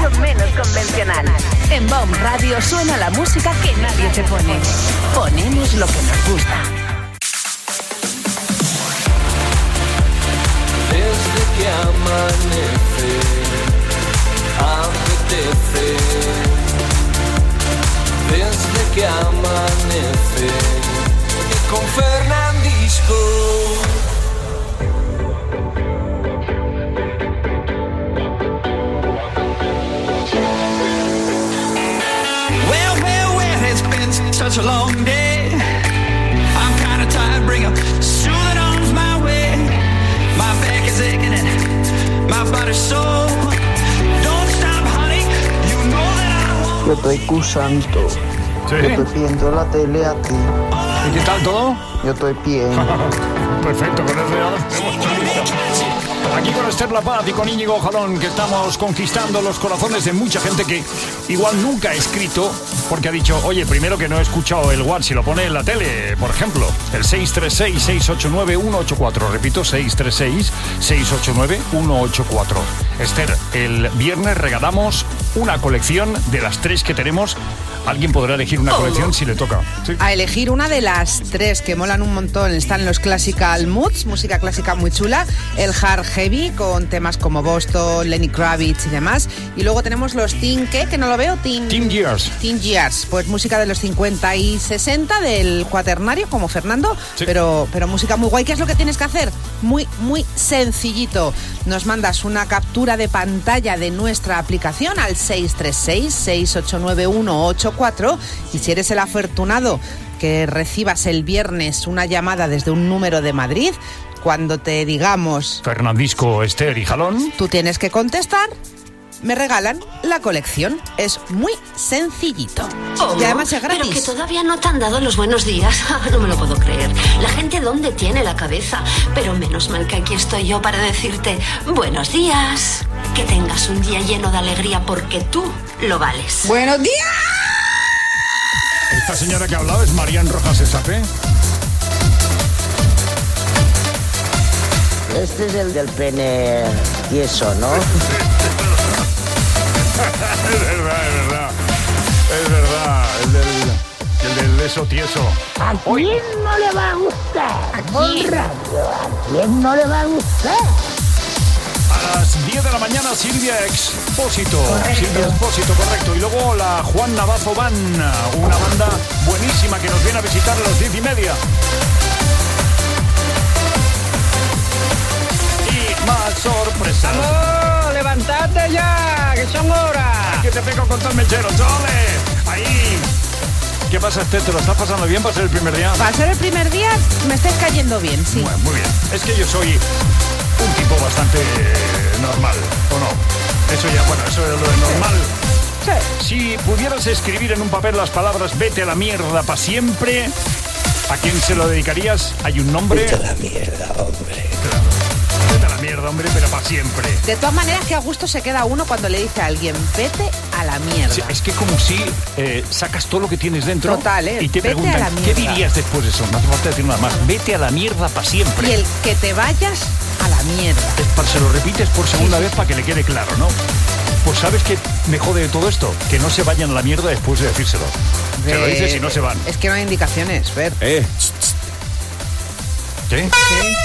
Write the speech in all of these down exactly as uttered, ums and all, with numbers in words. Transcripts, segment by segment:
mucho menos convencional. En Bomb Radio suena la música que nadie te pone. Ponemos lo que nos gusta. Desde que amanece, apetece. Desde que amanece, y con Fernandisco. Well, well, well, it's been such a long day. I'm kinda tired, bring a soothing arms my way. My back is aching and my body's sore. Don't stop, honey, you know that I won't. Yo estoy cusando. ¿Sí? Yo estoy viendo la tele a ti. ¿Y qué tal todo? Yo estoy bien. Perfecto, con eso ya hemos listo. Aquí con Esther La Paz y con Íñigo Jalón, que estamos conquistando los corazones de mucha gente que igual nunca ha escrito, porque ha dicho, oye, primero que no he escuchado el WhatsApp, si lo pone en la tele, por ejemplo, el seis tres seis, seis ocho nueve, uno ocho cuatro. Repito, seis tres seis, seis ocho nueve, uno ocho cuatro. Esther, el viernes regalamos una colección de las tres que tenemos. Alguien podrá elegir una colección si le toca. ¿Sí? A elegir una de las tres que molan un montón. Están los Classical Moods, música clásica muy chula, el Hard Heavy con temas como Boston, Lenny Kravitz y demás. Y luego tenemos los Teen, ¿qué? Que no lo veo. Teen, Teen Years. Teen Years, pues música de los cincuenta y sesenta del cuaternario, como Fernando, sí. pero, pero música muy guay. ¿Qué es lo que tienes que hacer? Muy, muy sencillito. Nos mandas una captura de pantalla de nuestra aplicación al seis tres seis, seis ocho nueve, uno ocho cuatro y si eres el afortunado que recibas el viernes una llamada desde un número de Madrid, cuando te digamos Fernandisco, Esther y Jalón, tú tienes que contestar, me regalan la colección. Es muy sencillito. ¿Cómo? Y además es gratis. Pero que todavía no te han dado los buenos días. No me lo puedo creer. La gente ¿dónde tiene la cabeza? Pero menos mal que aquí estoy yo para decirte buenos días. Que tengas un día lleno de alegría porque tú lo vales. ¡Buenos días! esta señora que ha hablado es Marian Rojas Esapé. Este es el del pene tieso, ¿no? Es verdad, es verdad. Es verdad, el del, el del eso tieso. ¿A quién no le va a gustar? ¿A quién? ¿A quién no le va a gustar? A las diez de la mañana, Silvia Expósito. Correcto. Silvia Expósito, correcto. Y luego la Juan Navazo Band, una banda buenísima que nos viene a visitar a las diez y media. Y más sorpresas. ¡Vamos! ¡Levantadte ya! ¡Que son horas! Que te pego con todo el mechero, ¡chole! Ahí. ¿Qué pasa, Esther? ¿Te lo estás pasando bien para ser el primer día? Para ser el primer día me estáis cayendo bien, sí. Bueno, muy bien. Es que yo soy un tipo bastante normal, ¿o no? Eso ya, bueno, eso es lo de normal. Sí. Si pudieras escribir en un papel las palabras vete a la mierda para siempre, ¿a quién se lo dedicarías? ¿Hay un nombre? Vete a la mierda, hombre. Claro. Vete a la mierda, hombre, pero para siempre. De todas maneras, que a gusto se queda uno cuando le dice a alguien, vete a la mierda. Sí, es que como si eh, sacas todo lo que tienes dentro. Total, ¿eh? Y te Vete preguntan, a la ¿qué mierda. dirías después de eso? No hace falta decir nada más. Vete a la mierda para siempre. Y el que te vayas a la mierda. Es para, se lo repites por segunda vez para que le quede claro, ¿no? Pues ¿sabes qué me jode de todo esto? Que no se vayan a la mierda después de decírselo. Se lo dices y no se van. Es que no hay indicaciones, ver. Eh. ¿Qué? ¿Qué?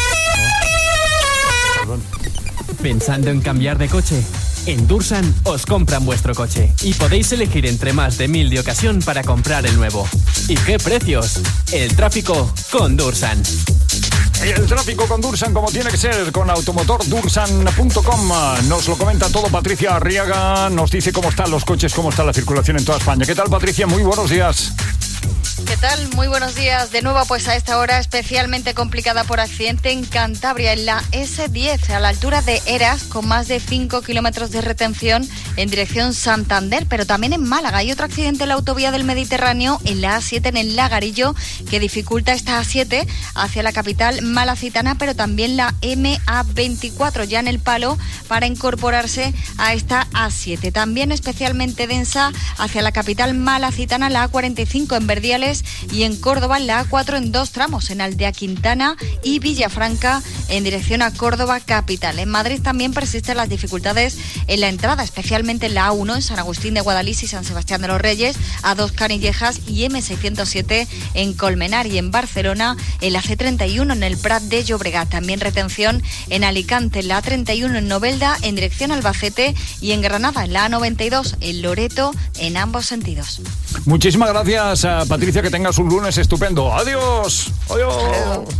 Perdón. ¿Pensando en cambiar de coche? En Dursan os compran vuestro coche y podéis elegir entre más de mil de ocasión para comprar el nuevo. ¿Y qué precios? El tráfico con Dursan. Y el tráfico con Dursan como tiene que ser, con automotor dursan punto com. Nos lo comenta todo Patricia Arriaga, nos dice cómo están los coches, cómo está la circulación en toda España. ¿Qué tal, Patricia? Muy buenos días. ¿Qué tal? Muy buenos días. De nuevo, pues a esta hora especialmente complicada por accidente en Cantabria, en la ese diez, a la altura de Eras, con más de cinco kilómetros de retención en dirección Santander, pero también en Málaga. Hay otro accidente en la autovía del Mediterráneo, en la A siete, en el Lagarillo, que dificulta esta A siete hacia la capital malacitana, pero también la eme a veinticuatro, ya en el Palo, para incorporarse a esta A siete. También especialmente densa hacia la capital malacitana, la A cuarenta y cinco, en Verdiales, Manzanares, y en Córdoba la A cuatro en dos tramos, en Aldea Quintana y Villafranca en dirección a Córdoba capital. En Madrid también persisten las dificultades en la entrada, especialmente en la A uno en San Agustín de Guadalís y San Sebastián de los Reyes, A dos Canillejas y eme seiscientos siete en Colmenar, y en Barcelona en la ce treinta y uno en el Prat de Llobregat. También retención en Alicante, en la A treinta y uno en Novelda en dirección a Albacete, y en Granada en la A noventa y dos en Loreto en ambos sentidos. Muchísimas gracias, Patricia, que tengas un lunes estupendo. Adiós. Adiós. Adiós.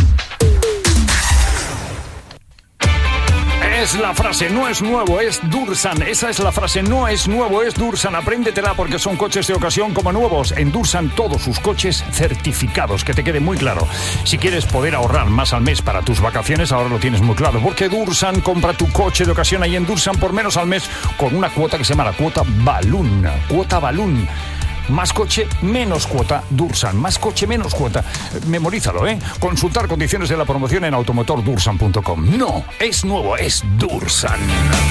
Es la frase, no es nuevo, es Dursan. Esa es la frase, no es nuevo, es Dursan. Apréndetela porque son coches de ocasión como nuevos. En Dursan todos sus coches certificados, que te quede muy claro. Si quieres poder ahorrar más al mes para tus vacaciones, ahora lo tienes muy claro. Porque Dursan, compra tu coche de ocasión ahí en Dursan por menos al mes con una cuota que se llama la cuota Balloon. Cuota Balloon. Más coche, menos cuota, Dursan. Más coche, menos cuota. Memorízalo, ¿eh? Consultar condiciones de la promoción en automotor dursan punto com. No, es nuevo, es Dursan.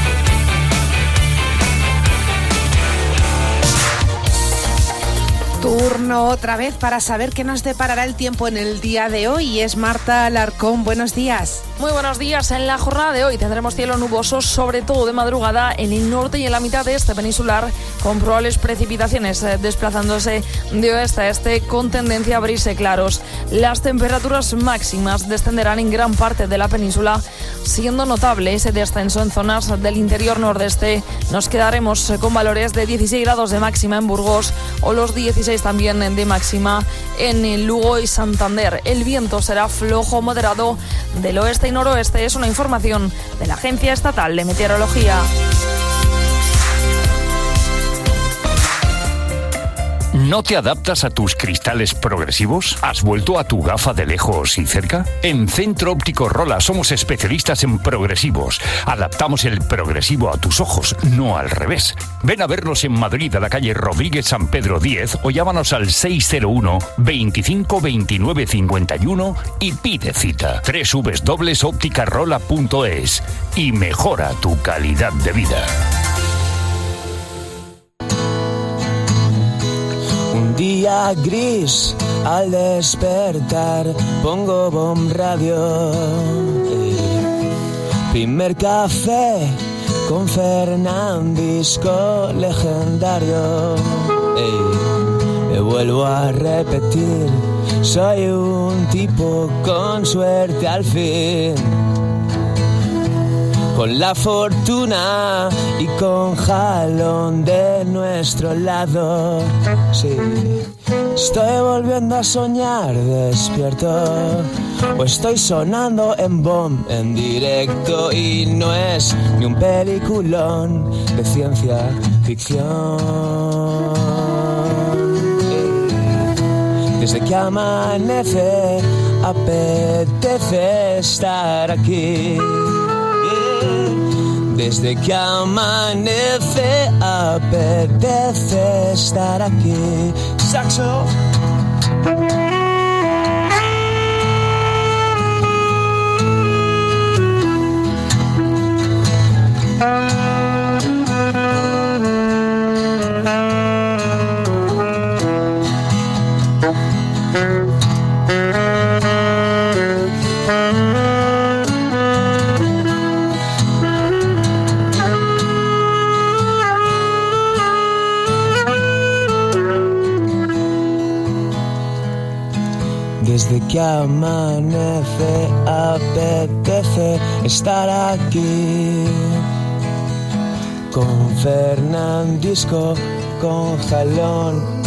Turno otra vez para saber qué nos deparará el tiempo en el día de hoy. Y es Marta Alarcón. Buenos días. Muy buenos días. En la jornada de hoy tendremos cielo nuboso, sobre todo de madrugada en el norte y en la mitad de este peninsular, con probables precipitaciones eh, desplazándose de oeste a este con tendencia a abrirse claros. Las temperaturas máximas descenderán en gran parte de la península, siendo notable ese descenso en zonas del interior nordeste. Nos quedaremos con valores de dieciséis grados de máxima en Burgos o los dieciséis también de máxima en Lugo y Santander. El viento será flojo moderado del oeste y noroeste. Es una información de la Agencia Estatal de Meteorología. ¿No te adaptas a tus cristales progresivos? ¿Has vuelto a tu gafa de lejos y cerca? En Centro Óptico Rola somos especialistas en progresivos. Adaptamos el progresivo a tus ojos, no al revés. Ven a vernos en Madrid, a la calle Rodríguez San Pedro diez, o llámanos al seis cero uno, veinticinco, veintinueve, cincuenta y uno y pide cita. doble u doble u doble u punto óptica rola punto es y mejora tu calidad de vida. Día gris, al despertar pongo Bomb Radio. Primer café con Fernandisco legendario. Ey, me vuelvo a repetir, soy un tipo con suerte al fin. Con la fortuna y con jalón de nuestro lado. Sí, estoy volviendo a soñar despierto. O estoy sonando en Bomb en directo. Y no es ni un peliculón de ciencia ficción. Desde que amanece apetece estar aquí. Desde que amanece apetece estar aquí. Saxo. Desde que amanece apetece estar aquí. Con Fernandisco, con jalón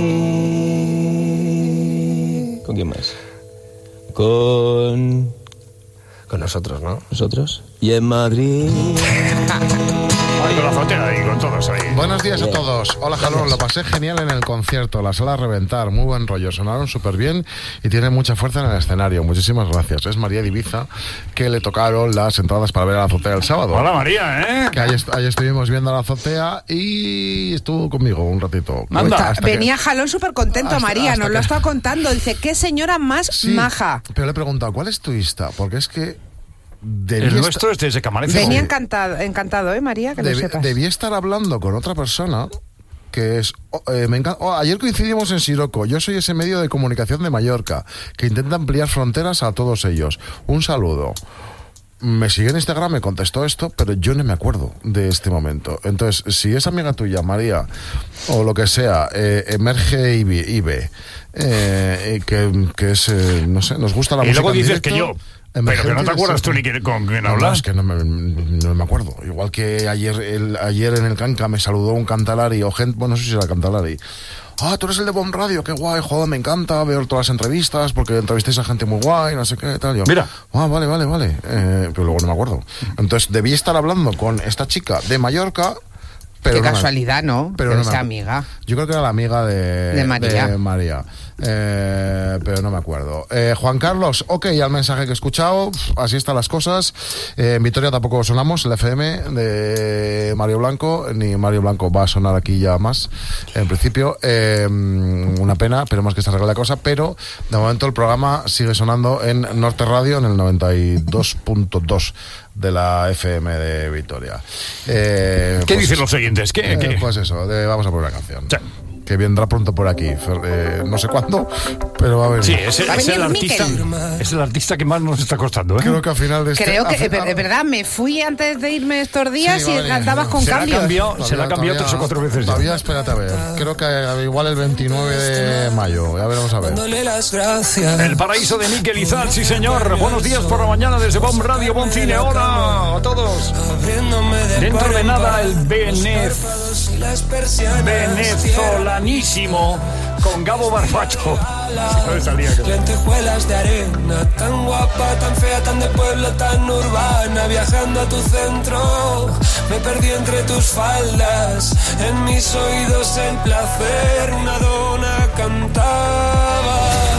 y... ¿Con quién más? Con... Con nosotros, ¿no? ¿Nosotros? Y en Madrid... Ay, con la azotea y con todos ahí. Buenos días a todos. Hola, Jalón. Lo pasé genial en el concierto. La sala a reventar. Muy buen rollo. Sonaron súper bien y tienen mucha fuerza en el escenario. Muchísimas gracias. Es María de Ibiza, que le tocaron las entradas para ver a la azotea el sábado. Hola, María, ¿eh? Que ahí, est- ahí estuvimos viendo a la azotea y estuvo conmigo un ratito. Anda, hasta venía que... Jalón súper contento, hasta, María. Hasta nos que... lo ha estado contando. Dice, qué señora más sí, maja. Pero le he preguntado, ¿cuál es tu Insta? Porque es que... El nuestro estar... es desde que amanece. Venía encantado, encantado, ¿eh, María? Que Deb- lo sepas. Debí estar hablando con otra persona que es... Eh, me encanta, oh, ayer coincidimos en Siroco. Yo soy ese medio de comunicación de Mallorca que intenta ampliar fronteras a todos ellos. Un saludo. Me sigue en Instagram, me contestó esto, pero yo no me acuerdo de este momento. Entonces, si es amiga tuya, María, o lo que sea, eh, emerge y ve, y ve eh, que, que es, eh, no sé, nos gusta la y música. Y luego dices directo, que yo... Pero que no te acuerdas tú ni con quién hablas. No, es que no me, no me acuerdo. Igual que ayer el, ayer en el Canca me saludó un Cantalari o gente, bueno, no sé si era Cantalari. Ah, tú eres el de Bomb Radio, qué guay, joder, me encanta, veo todas las entrevistas porque entrevistéis a gente muy guay, no sé qué, tal. Yo, mira. Ah, vale, vale, vale. Eh, pero luego no me acuerdo. Entonces debí estar hablando con esta chica de Mallorca. Pero qué no casualidad, me, ¿no? Pero que no sea me, amiga. Yo creo que era la amiga de, de María. De María. Eh, pero no me acuerdo. Eh, Juan Carlos, ok, al mensaje que he escuchado, así están las cosas. Eh, en Vitoria tampoco sonamos, el F M de Mario Blanco, ni Mario Blanco va a sonar aquí ya más, en principio. Eh, una pena, esperemos que se arregle la cosa, pero de momento el programa sigue sonando en Norte Radio, en el noventa y dos punto dos de la F M de Vitoria. Eh, ¿Qué pues, dicen los oyentes? ¿Qué, eh, qué? Pues eso, de, vamos a poner una canción. Sí. Que vendrá pronto por aquí, eh, no sé cuándo, pero va a venir. Sí, es, el, es el artista, es el artista que más nos está costando, ¿eh? Creo que al final de este... Creo que, final, de verdad, me fui antes de irme estos días sí, y vale, cantabas con se cambios. La cambiado, todavía, se la ha cambiado todavía, tres o cuatro veces. Todavía, ya. espérate a ver. Creo que igual el veintinueve de mayo, ya veremos a ver. El paraíso de Miquel Izal, sí señor. Buenos días por la mañana desde Bomb Radio, Bon Cine. Hola a todos. Dentro de nada el Venez, venezolanísimo con Gabo Barfacho. Lentejuelas de arena, tan guapa, tan fea, tan de pueblo, tan urbana. Viajando a tu centro, me perdí entre tus faldas. En mis oídos el placer, una dona cantaba.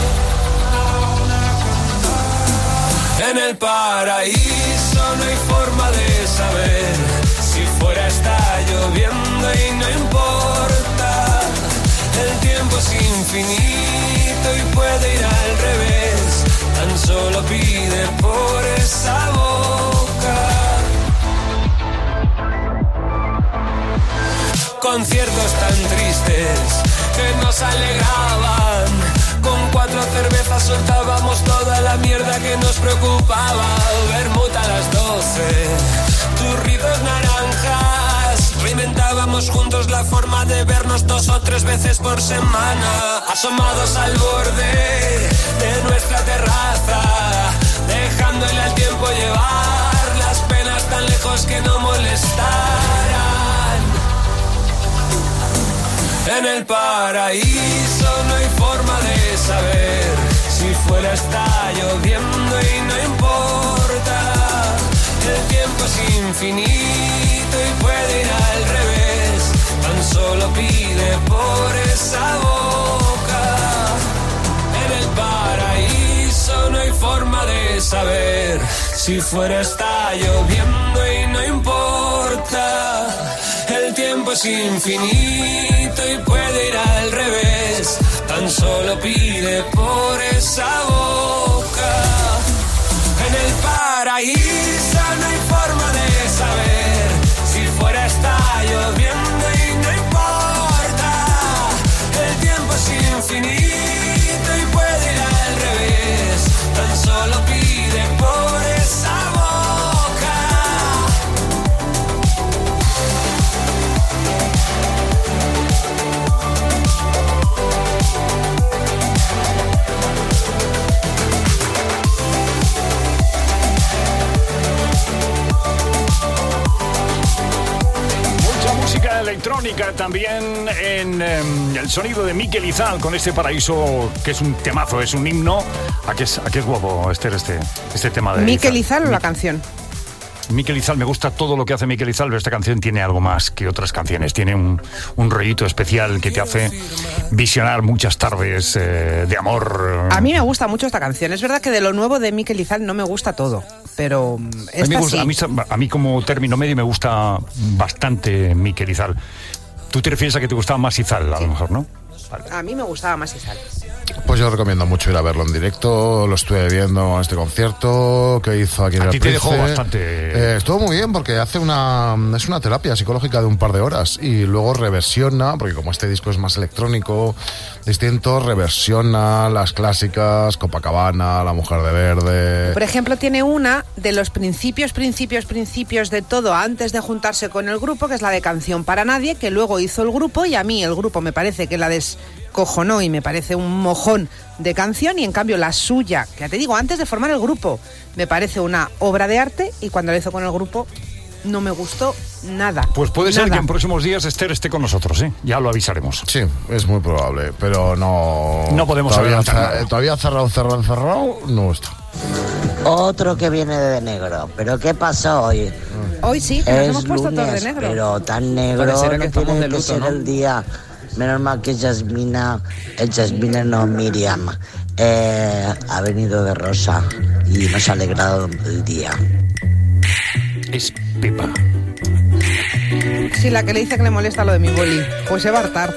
En el paraíso no hay forma de saber si fuera está lloviendo y no importa. El tiempo es infinito y puede ir al revés. Tan solo pide por esa boca. Conciertos tan tristes que nos alegraban. Con cuatro cervezas soltábamos toda la mierda que nos preocupaba. Vermut a las doce, churritos naranjas. Reinventábamos juntos la forma de vernos dos o tres veces por semana. Asomados al borde de nuestra terraza, dejándole al tiempo llevar las penas tan lejos que no molestaran. En el paraíso no hay forma de saber si fuera está lloviendo y no importa. El tiempo es infinito y puede ir al revés. Tan solo pide por esa boca. En el paraíso no hay forma de saber si fuera está lloviendo y no importa. El tiempo es infinito y puede ir al revés. Tan solo pide por esa boca. En el paraíso no hay forma de saber si fuera está lloviendo y no importa. El tiempo es infinito y puede ir al revés. Tan solo pide por esa boca. Música electrónica también en eh, el sonido de Miquel Izal con este paraíso que es un temazo, es un himno. ¿A qué es, a qué es guapo, Esther, este, este tema de Miquel Izal, Izal o la canción? Miquel Izal, me gusta todo lo que hace Miquel Izal, pero esta canción tiene algo más que otras canciones. Tiene un, un rollito especial que te hace visionar muchas tardes eh, de amor. A mí me gusta mucho esta canción. Es verdad que de lo nuevo de Miquel Izal no me gusta todo, pero esta a mí, me gusta, sí. a, mí, a mí como término medio me gusta bastante Miquel Izal. Tú te refieres a que te gustaba más Izal, a lo mejor, ¿no? Vale. A mí me gustaba más Isal. Pues yo recomiendo mucho ir a verlo en directo. Lo estuve viendo en este concierto que hizo aquí en A el ti te Price. dejó bastante... Eh, estuvo muy bien porque hace una... Es una terapia psicológica de un par de horas y luego reversiona, porque como este disco es más electrónico, distinto, reversiona las clásicas, Copacabana, La Mujer de Verde... Por ejemplo, tiene una de los principios, principios, principios de todo antes de juntarse con el grupo, que es la de Canción para Nadie, que luego hizo el grupo, y a mí el grupo me parece que la descojonó y me parece un mojón de canción, y en cambio la suya, que ya te digo, antes de formar el grupo, me parece una obra de arte, y cuando la hizo con el grupo no me gustó nada. Pues puede nada. ser que en próximos días Esther esté con nosotros, ¿eh? Ya lo avisaremos. Sí, es muy probable, pero no... No podemos todavía, adelantar cer- nada. todavía cerrado, cerrado, cerrado, no está. Otro que viene de negro. ¿Pero qué pasó hoy? Hoy sí, que nos Es hemos puesto todos de lunes, negro. pero tan negro Pareciera que no estamos tiene de que luto, ser ¿no? el día. Menos mal que Yasmina, eh, Yasmina no, Miriam, eh, ha venido de rosa y nos ha alegrado el día. Es Pepa. Sí, la que le dice que le molesta lo de mi boli. Pues se va a hartar.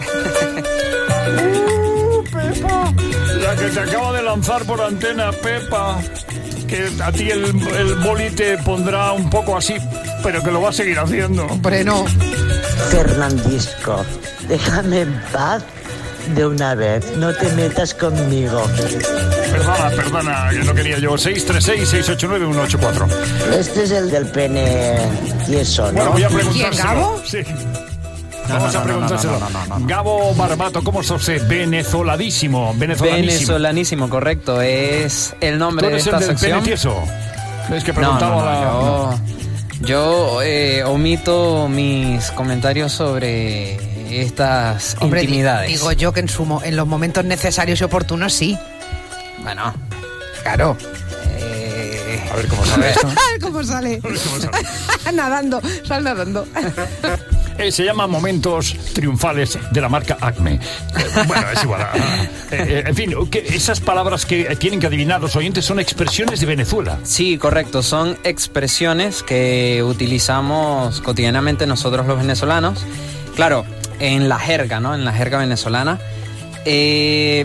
¡Uh, Pepa! La que te acaba de lanzar por antena, Pepa. Que a ti el, el boli te pondrá un poco así, pero que lo va a seguir haciendo. Hombre, no. Fernandisco, déjame en paz de una vez, no te metas conmigo. Perdona, perdona, que no quería yo. seis tres seis, seis ocho nueve, uno ocho cuatro. Este es el del pene tieso, ¿no? Bueno, voy a ¿Quién, preguntárselo. Gabo? Sí. No, Vamos no, a no, preguntárselo. no, no, no, no, no. Gabo Barbato, ¿cómo sos? Venezoladísimo. Venezolanísimo. Venezolanísimo, correcto. Es el ¿Tú nombre de eres el esta del sección. pene tieso? Es que No, no, preguntaba no, la... yo, yo eh, omito mis comentarios sobre estas Hombre, di- intimidades. digo yo que en, su mo- en los momentos necesarios y oportunos sí. Bueno, Claro. eh, A ver cómo sale esto. ¿Cómo sale? A ver cómo sale. Nadando, sal nadando. Eh, se llama Momentos Triunfales de la marca Acme. Eh, bueno, es igual. ah, eh, eh, en fin, que esas palabras que eh, tienen que adivinar los oyentes son expresiones de Venezuela. sí, correcto. Son expresiones que utilizamos cotidianamente nosotros los venezolanos. Claro, en la jerga, ¿no? En la jerga venezolana. Eh,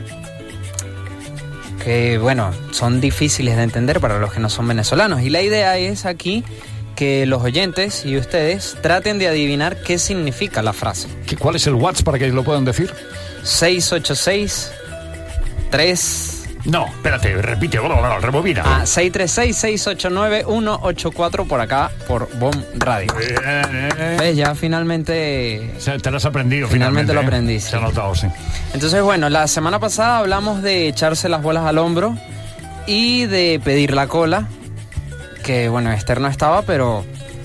que, bueno, son difíciles de entender para los que no son venezolanos. Y la idea es aquí que los oyentes y ustedes traten de adivinar qué significa la frase. ¿Qué- ¿Cuál es el WhatsApp para que lo puedan decir? seis ocho seis tres No, espérate, repite, bla, bla, bla, rebobina. Ah, seis tres seis, seis ocho nueve, uno ocho cuatro por acá, por B O M Radio. Eh, ¿Ves? Ya finalmente... o sea, te lo has aprendido Finalmente finalmente. lo ¿eh? aprendí, Se sí. ha notado, sí. Entonces, bueno, la semana pasada hablamos de echarse las bolas al hombro y de pedir la cola, que, bueno, Esther no estaba, pero...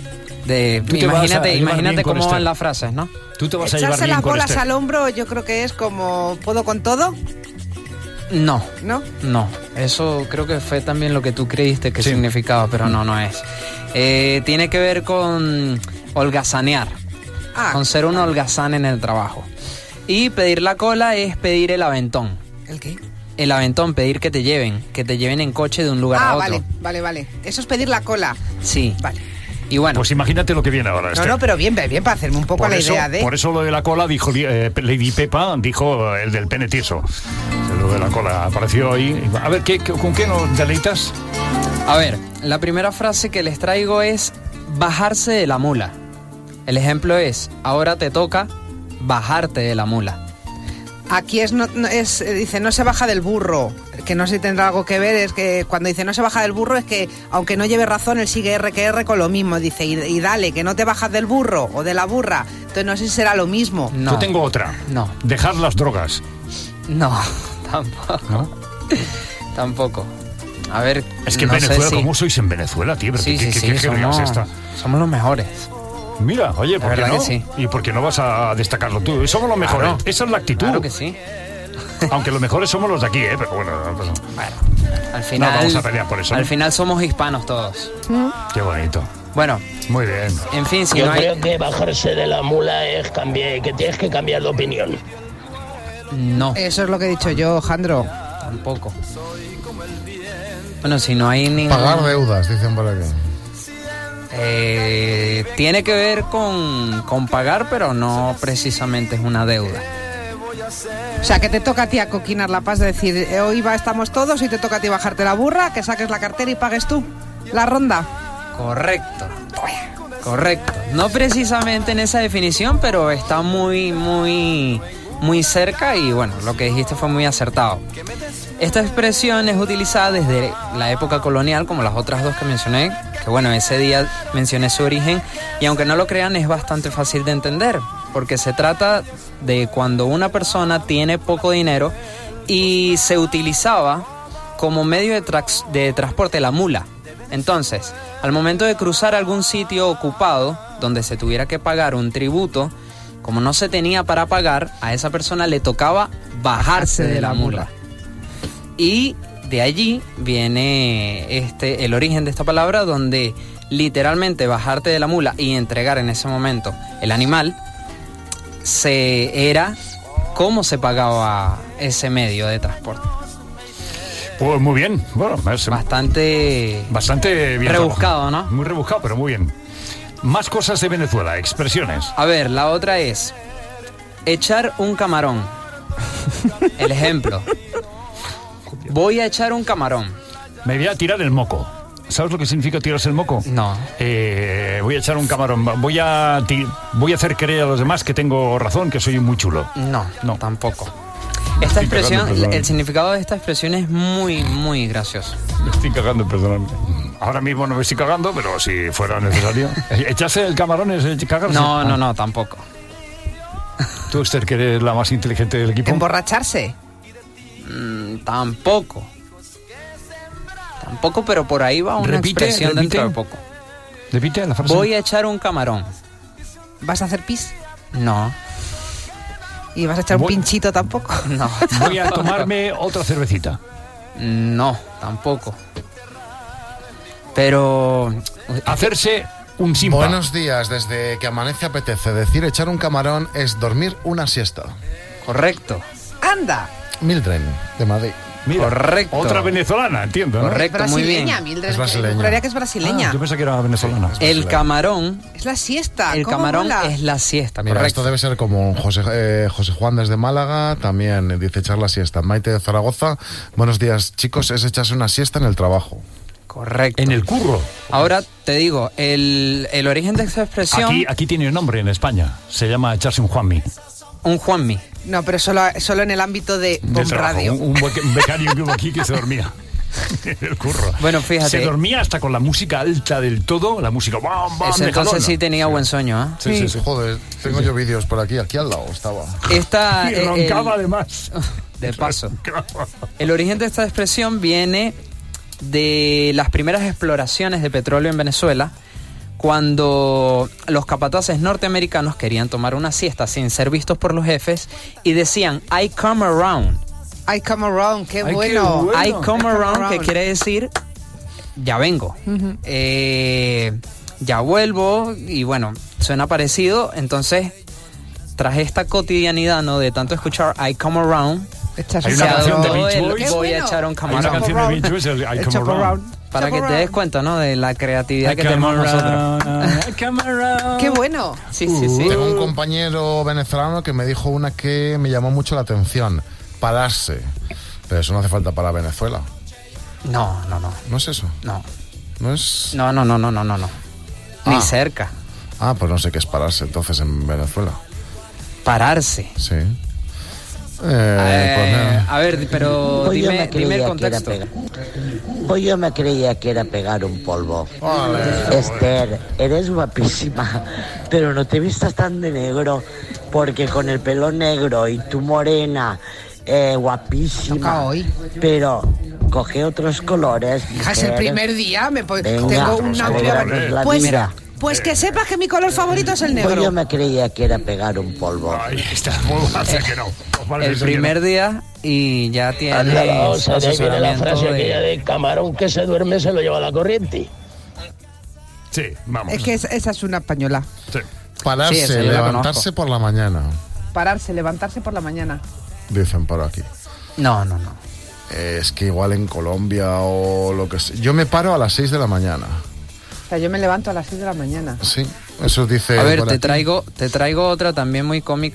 De, Tú te vas a imagínate llevar imagínate bien con cómo Esther. van las frases, ¿no? Tú te vas a llevar Echarse bien las con bolas este. al hombro, yo creo que es como ¿puedo con todo? No, ¿No? no. Eso creo que fue también lo que tú creíste que Sí. significaba, pero no, no es. Eh, tiene que ver con holgazanear. Ah, Con ser un holgazán en el trabajo. Y pedir la cola es pedir el aventón. ¿el qué? El aventón, pedir que te lleven, que te lleven en coche de un lugar Ah, a otro. vale, vale, vale. Eso es pedir la cola. Sí. Vale. Y bueno, Pues imagínate lo que viene ahora, No, Esther. no, pero bien, bien, para hacerme un poco por la eso, idea de... por eso lo de la cola dijo eh, Lady Pepa, dijo el del pene tieso. Lo de la cola apareció ahí. A ver, ¿qué, qué- ¿con qué nos deleitas? a ver, la primera frase que les traigo es bajarse de la mula. El ejemplo es, ahora te toca bajarte de la mula. Aquí es, no, no- es, eh, dice, no se baja del burro, que no sé si tendrá algo que ver, es que cuando dice no se baja del burro es que, aunque no lleve razón, él sigue R que R con lo mismo, dice, y, y dale, que no te bajas del burro o de la burra, entonces no sé si será lo mismo. No. Yo tengo otra. No. Dejar las drogas. No, tampoco. ¿No? Tampoco. A ver, Es que en no sé Venezuela, si- ¿cómo sois en Venezuela, tío? Pero Sí, ¿Qué, sí, qué, sí, qué jerga es somos, esta? somos los mejores. Mira, oye, ¿por La qué verdad no? que sí. ¿Y por qué no vas a destacarlo tú? Somos los mejores. Claro. Esa es la actitud. Claro que sí. Aunque los mejores somos los de aquí, ¿eh? Pero bueno, no pasa nada. Bueno, al final, No vamos a pelear por eso, al ¿no? final somos hispanos todos. Qué bonito. Bueno, Muy bien. en fin, si Yo no hay... creo que bajarse de la mula es cambiar, que tienes que cambiar de opinión. No, Eso es lo que he dicho yo, Jandro. tampoco. Bueno, si no hay ningún... Pagar deudas, dicen por aquí. Eh, tiene que ver con, con pagar, pero no precisamente es una deuda. O sea, que te toca a ti acoquinar la paz, de decir, eh, hoy va, estamos todos y te toca a ti bajarte la burra, que saques la cartera y pagues tú la ronda. Correcto. Correcto. No precisamente en esa definición, pero está muy, muy, muy cerca y bueno, lo que dijiste fue muy acertado. Esta expresión es utilizada desde la época colonial, como las otras dos que mencioné, que bueno, ese día mencioné su origen, y aunque no lo crean, es bastante fácil de entender, porque se trata de cuando una persona tiene poco dinero y se utilizaba como medio de, trax- de transporte la mula. Entonces, al momento de cruzar algún sitio ocupado donde se tuviera que pagar un tributo, como no se tenía para pagar, a esa persona le tocaba bajarse de la mula. Y de allí viene este, el origen de esta palabra, donde literalmente bajarte de la mula y entregar en ese momento el animal se era cómo se pagaba ese medio de transporte. Pues muy bien, bueno, es bastante bastante bien rebuscado, trabajado. ¿no? Muy rebuscado, pero muy bien. Más cosas de Venezuela, expresiones. A ver, la otra es echar un camarón. El ejemplo. Voy a echar un camarón. Me voy a tirar el moco. ¿Sabes lo que significa tirarse el moco? No. Eh, voy a echar un camarón. Voy a ti- voy a hacer creer a los demás que tengo razón, que soy muy chulo. No, no, tampoco. Esta expresión, el significado de esta expresión es muy, muy gracioso. Me estoy cagando, perdóname. Ahora mismo no me estoy cagando, pero si fuera necesario. ¿Echarse el camarón es cagarse? No, no, no, tampoco. ¿Tú, Esther, que eres la más inteligente del equipo? ¿Emborracharse? Mm, tampoco. Tampoco, pero por ahí va una repite, expresión repite. dentro de poco. Repite la frase. Voy a echar un camarón. ¿Vas a hacer pis? No. ¿Y vas a echar Voy- un pinchito tampoco? No. Voy a tomarme otra cervecita. No, tampoco. Pero hacerse un simpa. Buenos días, desde que amanece apetece. Decir echar un camarón es dormir una siesta. Correcto. ¡Anda! Mildred, de Madrid. Mira, correcto. Otra venezolana, entiendo, ¿no? Correcto, muy bien. Brasileña, Mildred. Es brasileña. Juraría que es brasileña. Ah, yo pensé que era venezolana. El camarón, Es la siesta. el ¿cómo camarón mola? es la siesta, Mira, correcto. esto debe ser como José, eh, José Juan desde Málaga, también dice echar la siesta. Maite de Zaragoza, buenos días, chicos, es echarse una siesta en el trabajo. Correcto. En el curro. Ahora te digo, el, el origen de esta expresión, Aquí, aquí tiene un nombre en España. Se llama echarse un Juanmi. un Juanmi. No, pero solo, solo en el ámbito de De Bomb trabajo. Radio. Un, un beca- un becario que hubo aquí que se dormía. En el curro. Bueno, fíjate. Se dormía hasta con la música alta del todo, la música bam, bam, Ese de entonces jalón. sí tenía buen sueño, ¿eh? Sí, sí, sí. Joder, tengo yo vídeos por aquí, aquí al lado estaba. Esta, Y eh, roncaba el- además. de paso. El origen de esta expresión viene de las primeras exploraciones de petróleo en Venezuela, cuando los capataces norteamericanos querían tomar una siesta sin ser vistos por los jefes y decían, I come around. I come around, qué Ay, qué bueno. bueno. I come around, que around. quiere decir, ya vengo. Ujú. Eh, ya vuelvo, y bueno, suena parecido, entonces, tras esta cotidianidad, ¿no?, de tanto escuchar I come around, Echas Hay un una se canción de adoptó Beach el Boys. voy Qué a bueno. echar un Hay una camarón. canción de Beach Boys, el I El Come chop Around. around. Para Chop que te around. des cuenta, ¿no?, de la creatividad I que come tenemos nosotros. around, I come around. Qué bueno. Sí, sí, sí. Tengo un compañero venezolano que me dijo una que me llamó mucho la atención, pararse. Pero eso no hace falta para Venezuela. No, no, no. ¿No es eso? No. ¿No es...? No, no, no, no, no, no, no. Ni Ah. cerca. Ah, pues no sé qué es pararse entonces en Venezuela. Pararse. Sí. Eh, Eh, pues nada. a ver, pero Pues yo dime, me creía dime el que era contexto. pegar. Pues yo me creía que era pegar un polvo. Ole. Esther, eres guapísima, pero no te vistas tan de negro, porque con el pelo negro y tú morena, eh, guapísima. Toca hoy. Pero coge otros colores. Hija, es el Esther. primer día, me po- Venga, tengo un pues amplio alegrarnos la Pues, vida. pues que sepas que mi color favorito es el Pues yo negro. me creía que era pegar un polvo. Ahí está, muy hace que no. Os parece El que primer no. día y ya tiene Anda, o sea, de ahí viene la asesoramiento frase de- aquella de camarón que se duerme se lo lleva la corriente. Sí, vamos. Es que es- esa es una española. Sí. Pararse, Sí, esa yo la levantarse por la mañana, Pararse, levantarse por la mañana. dicen por aquí. No, no, no. Eh, es que igual en Colombia o lo que sea. Yo me paro a las seis de la mañana. O sea, yo me levanto a las seis de la mañana. Sí, eso dice... A ver, por te aquí. traigo, te traigo otra también muy cómica.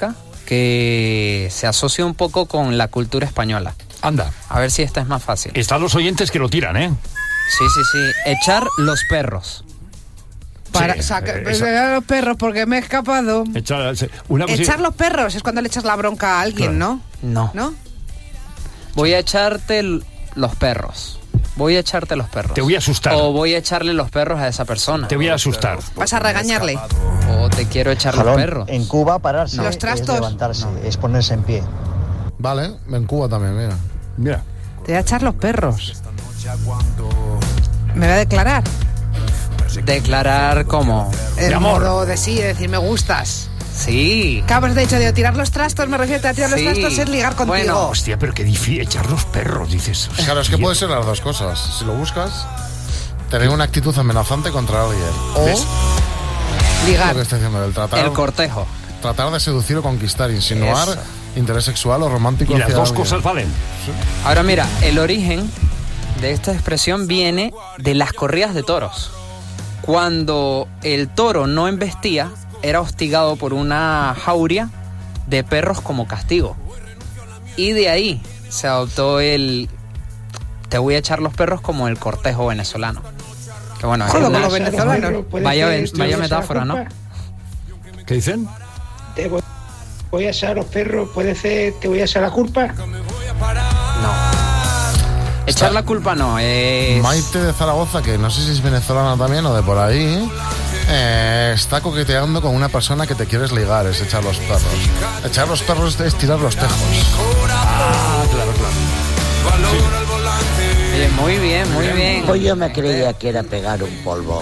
que se asocia un poco con la cultura española. Anda. A ver si esta es más fácil. Están los oyentes que lo tiran, ¿eh? Sí, sí, sí. Echar los perros. Para Sí, sacar eh, esa- a los perros porque me he escapado. Echar, sí, una cosi- Echar los perros es cuando le echas la bronca a alguien, Claro. ¿no? No. ¿No? Voy a echarte l- los perros. Voy a echarte los perros. Te voy a asustar. O voy a echarle los perros a esa persona. Te voy a asustar. Vas a regañarle. O te quiero echar los Jalón, perros. en Cuba pararse Los es trastos. levantarse, es ponerse en pie. Vale, en Cuba también, mira. Mira. Te voy a echar los perros. Me voy a declarar. Declarar como... El De amor. modo de sí, de decir me gustas. Sí. Cabos de hecho de tirar los trastos, me refiero a tirar Sí. los trastos es ligar contigo. Bueno. Hostia, pero qué difícil echar los perros, dices. Claro, es que puede ser las dos cosas. Si lo buscas, tener una actitud amenazante contra alguien. O ¿Ves? Ligar. lo que estoy diciendo, el tratar, El cortejo. tratar de seducir o conquistar, insinuar Eso. interés sexual o romántico. Y las hacia dos alguien. cosas valen. Ahora mira, el origen de esta expresión viene de las corridas de toros. Cuando el toro no embestía, era hostigado por una jauría de perros como castigo. Y de ahí se adoptó el... Te voy a echar los perros como el cortejo venezolano. Que bueno, es Joder, una- con los venezolanos. Vaya, vaya metáfora, ¿no? ¿Qué dicen? Te voy, voy a echar los perros, puede ser, te voy a echar la culpa. No. Echar la culpa no, es... Maite de Zaragoza, que no sé si es venezolana también o de por ahí, eh, está coqueteando con una persona que te quieres ligar, es echar los perros. Echar los perros es tirar los tejos. Ah, claro, claro. Oye, muy bien, muy bien. Pues yo me creía que era pegar un polvo.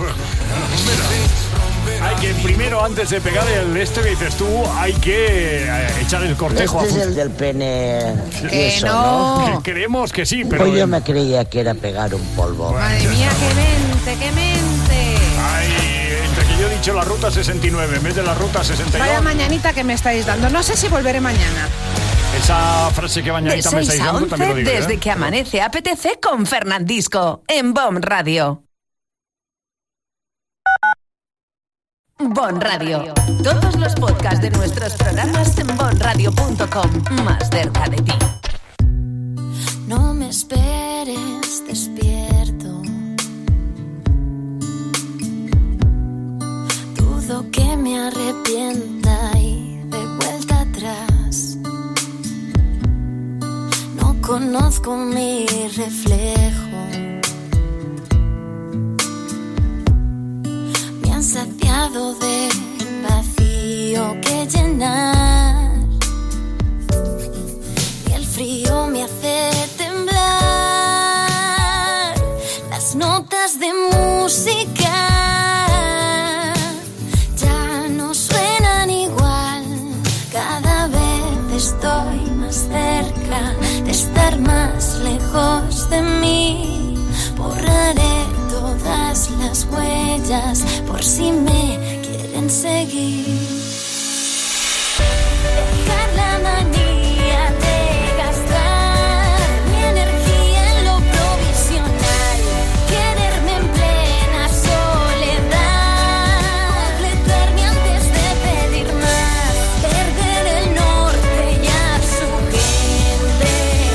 Hay que primero, antes de pegar el este que dices tú, hay que eh, echar el cortejo Este es a el del pene Que tieso, no. ¿no? Que creemos que sí, pero... Pues yo me creía que era pegar un polvo. Madre mía, qué mente, qué mente. Ay, entre que yo he dicho la ruta sesenta y nueve en vez de la ruta sesenta y dos. Vaya mañanita que me estáis dando. No sé si volveré mañana. Esa frase que De mañanita me seis estáis a dando también lo once, digo, desde ¿eh? que amanece, apetece con Fernandisco, en Bon Radio. Bon Radio. Todos los podcasts de nuestros programas en bon radio punto com. Más cerca de ti. No me esperes despierto. Dudo que me arrepienta y de vuelta atrás. No conozco mi reflejo. Me han saciado de vacío que llenar. Y el frío me hace temblar. Las notas de música ya no suenan igual. Cada vez estoy más cerca de estar más lejos de mí. Borraré todas las huellas por si me quieren seguir. Dejar la manía de gastar mi energía en lo provisional. Quererme en plena soledad. Completarme antes de pedir más. Perder el norte y a su gente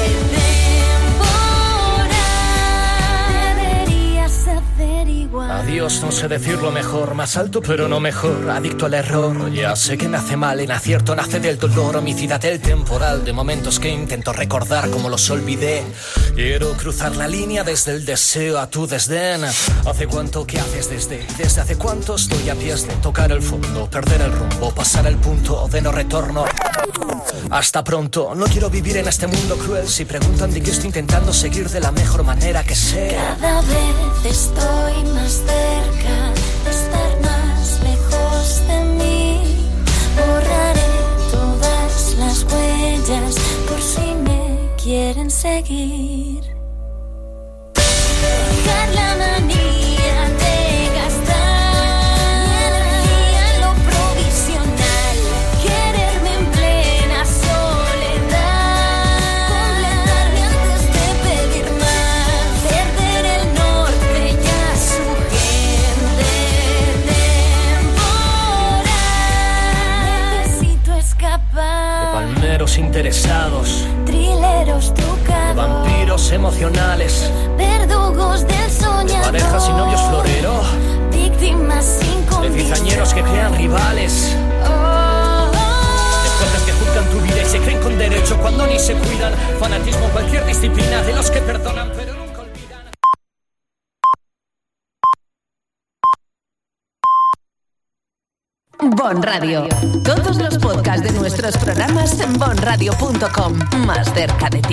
temporal. Deberías hacer igual. Adiós, no sé decirlo mejor, más alto pero no mejor, adicto al error. Ya sé que me hace mal, en acierto nace del dolor, homicida del temporal, de momentos que intento recordar como los olvidé. Quiero cruzar la línea desde el deseo a tu desdén. ¿Hace cuánto que haces desde? Desde hace cuánto estoy a pies de tocar el fondo, perder el rumbo, pasar el punto de no retorno. Hasta pronto, no quiero vivir en este mundo cruel. Si preguntan de qué estoy intentando seguir de la mejor manera que sé. Cada vez estoy más cerca de estar más lejos de mí. Borraré todas las huellas por si me quieren seguir. Dejar la manía de gastar mi energía en lo provisional. Quererme en plena soledad. Completarme antes de pedir más. Perder el norte y a su gente temporal. Necesito escapar. amigos interesados, trileros trucados, vampiros emocionales, verdugos del soñador, parejas y novios florero, víctimas sin de condición, cizañeros que crean rivales, oh, oh. de jueces que juzgan tu vida y se creen con derecho cuando ni se cuidan, fanatismo en cualquier disciplina, de los que perdonan pero nunca olvidan. Bon Radio. Todos los podcasts de nuestros programas en bon radio punto com. Más cerca de ti.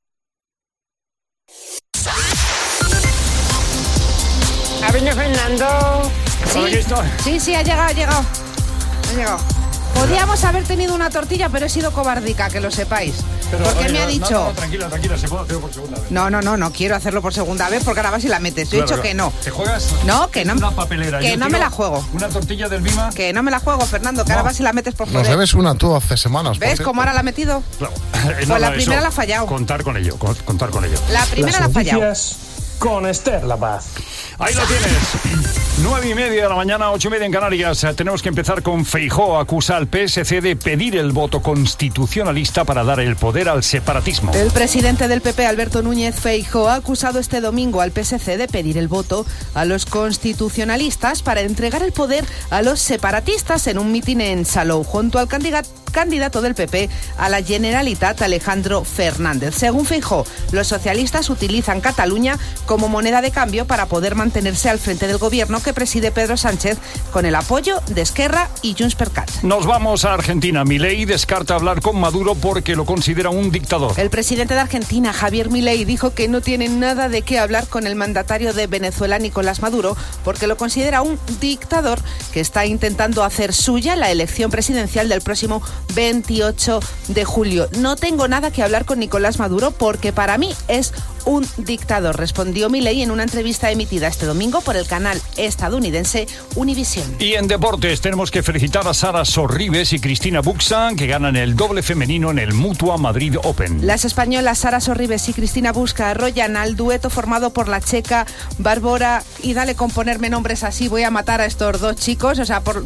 ¿Ha venido Fernando? Sí, Aquí estoy. sí, sí, ha llegado, ha llegado. Ha llegado. Podíamos haber tenido una tortilla, pero he sido cobardica, que lo sepáis. Pero, porque oye, me ha no, dicho... No, no, tranquila, tranquila, se puede hacer por segunda vez. No, no, no, no quiero hacerlo por segunda vez porque ahora vas y la metes. Yo he Claro, dicho que no. ¿Te juegas? No, que no. Una papelera. Que Yo no me tiro la juego. Una tortilla del Bima. Que no me la juego, Fernando, que No. ahora vas y la metes por Nos joder. debes una tú hace semanas. por ¿Ves cierto. cómo ahora la ha metido? Claro. Pues la primera la ha fallado. Contar con ello, con- contar con ello. La primera Las la ha fallado. noticias con Esther La Paz. Ahí lo tienes. Nueve y media de la mañana, ocho y media en Canarias. Eh, Tenemos que empezar con Feijóo. Acusa al P S C de pedir el voto constitucionalista para dar el poder al separatismo. El presidente del P P, Alberto Núñez Feijóo, ha acusado este domingo al P S C de pedir el voto a los constitucionalistas para entregar el poder a los separatistas en un mitin en Salou, junto al candidato candidato del P P a la Generalitat, Alejandro Fernández. Según Feijóo, los socialistas utilizan Cataluña como moneda de cambio para poder mantenerse al frente del gobierno que preside Pedro Sánchez con el apoyo de Esquerra y Junts per Cat. Nos vamos a Argentina. Milei descarta hablar con Maduro porque lo considera un dictador. El presidente de Argentina, Javier Milei, dijo que no tiene nada de qué hablar con el mandatario de Venezuela, Nicolás Maduro, porque lo considera un dictador que está intentando hacer suya la elección presidencial del próximo veintiocho de julio. No tengo nada que hablar con Nicolás Maduro porque para mí es un dictador, respondió Milei en una entrevista emitida este domingo por el canal estadounidense Univision. Y en deportes tenemos que felicitar a Sara Sorribes y Cristina Buxa, que ganan el doble femenino en el Mutua Madrid Open. Las españolas Sara Sorribes y Cristina Buxa arrollan al dueto formado por la checa Bárbara, y dale con ponerme nombres así, voy a matar a estos dos chicos, o sea, por...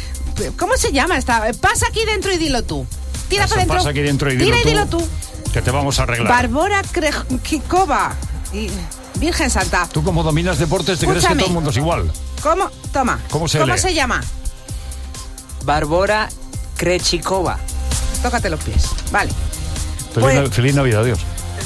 ¿Cómo se llama esta? Pasa aquí dentro y dilo tú. Tira Eso para dentro. pasa aquí dentro y dilo Tira y tú, dilo tú. que te vamos a arreglar. Bárbara Krejcikova y Virgen Santa. Tú como dominas deportes te crees que Escúchame. todo el mundo es igual. ¿Cómo? Toma. ¿Cómo se ¿Cómo lee? se llama? Bárbara Krejcikova. Tócate los pies. Vale. Feliz, Pues- na- feliz Navidad, adiós.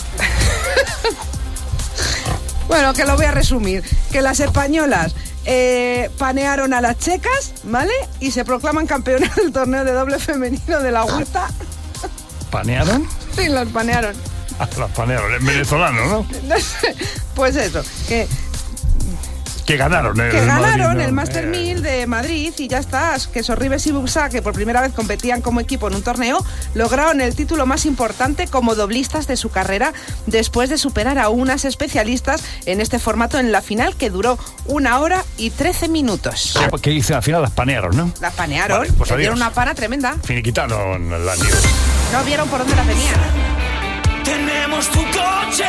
Bueno, que lo voy a resumir. Que las españolas eh, panearon a las checas, ¿vale? Y se proclaman campeonas del torneo de doble femenino de la Huerta. ¿Panearon? Sí, los panearon. Ah, las panearon, en venezolano, ¿no? No sé, pues eso, que, Que ganaron. el que Madrid, ganaron ¿no? el Master Eh, mil de Madrid y ya está. Que Sorribes y Buxa, que por primera vez competían como equipo en un torneo, lograron el título más importante como doblistas de su carrera después de superar a unas especialistas en este formato en la final, que duró una hora y trece minutos. ¿Qué dice? Al final las panearon, ¿no? Las panearon, Vale, pues le adiós. dieron una pana tremenda. Finiquitaron la news. No vieron por dónde las venían. Tenemos tu coche,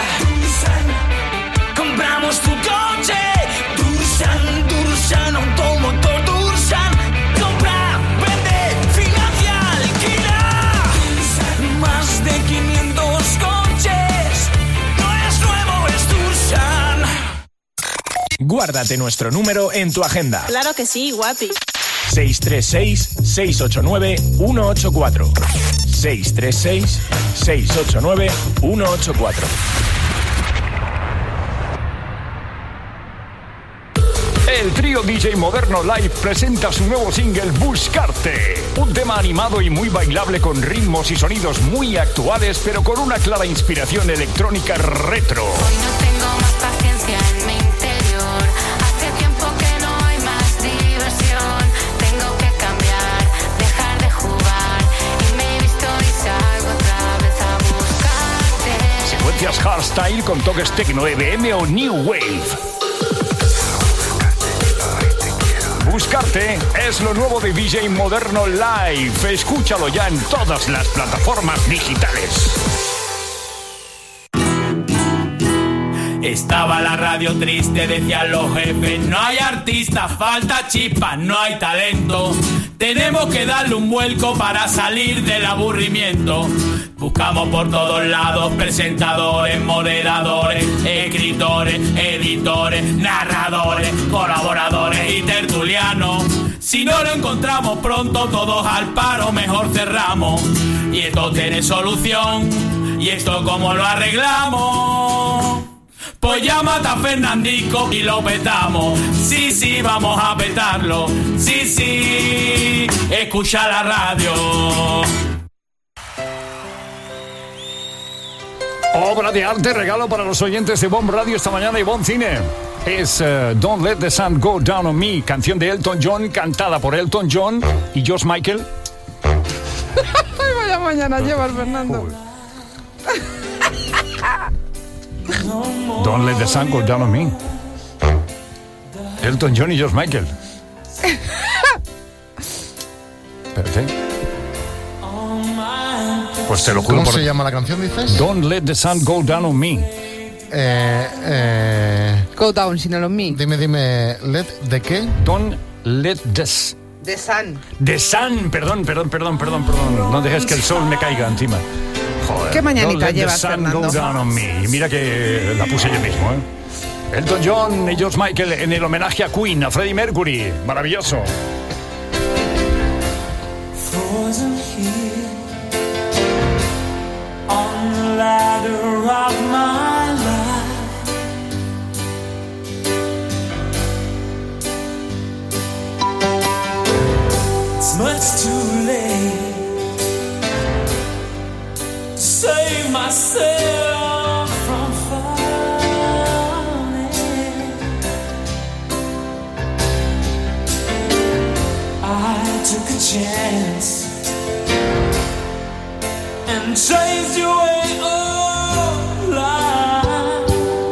compramos tu coche, Dursan, Dursan, automotor Dursan, compra, vende, financia, alquila, más de quinientos coches, no es nuevo, es Dursan. Guárdate nuestro número en tu agenda. Claro que sí, guapi. seis tres seis, seis ocho nueve, uno ocho cuatro. seis tres seis, seis ocho nueve, uno ocho cuatro. El trío D J Moderno Live presenta su nuevo single Buscarte. Un tema animado y muy bailable con ritmos y sonidos muy actuales, pero con una clara inspiración electrónica retro. Tengo más paciencia en mi interior. Hace tiempo que no hay más diversión. Tengo que cambiar, dejar de jugar. Y me he visto y salgo otra vez a buscarte. Secuencias hardstyle con toques techno, E D M o New Wave. Buscarte es lo nuevo de D J Moderno Live. Escúchalo ya en todas las plataformas digitales. Estaba la radio triste, decían los jefes, no hay artistas, falta chispa, no hay talento. Tenemos que darle un vuelco para salir del aburrimiento. Buscamos por todos lados presentadores, moderadores, escritores, editores, narradores, colaboradores y tertulianos. Si no lo encontramos pronto, todos al paro, mejor cerramos. Y esto tiene solución, y esto cómo lo arreglamos. Pues llámate a Fernandico y lo petamos. Sí, sí, vamos a petarlo. Sí, sí, escucha la radio. Obra de arte, regalo para los oyentes de Bomb Radio esta mañana y Bomb Cine. Es uh, Don't Let the Sun Go Down on Me, canción de Elton John, cantada por Elton John y George Michael. Ay, vaya mañana llevas, Fernando. Don't Let the Sun Go Down on Me. Elton John y George Michael. Espérate. Pues te lo juro. ¿Cómo por... se llama la canción, dices? Don't Let the Sun Go Down on Me. Eh, eh... Go down, sino on me. Dime, dime, ¿let de qué? Don't let this. The sun. The sun, perdón, perdón, perdón, perdón, perdón. No dejes que el sol me caiga encima. Joder. ¿Qué mañanita Don't llevas, let the sun Fernando? go down on me. Y mira que la puse yo mismo, ¿eh? Elton John y George Michael en el homenaje a Queen, a Freddie Mercury. Maravilloso. Frozen here on the ladder of my life. It's much too late to save myself from falling. I took a chance and chased you away alive.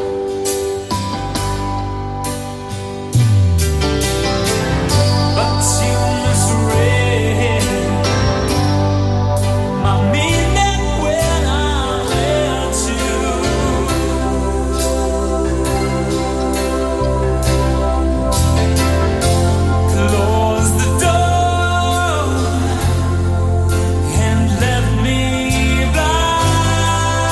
But you misread my meaning when I let you. Close the door and let me blind.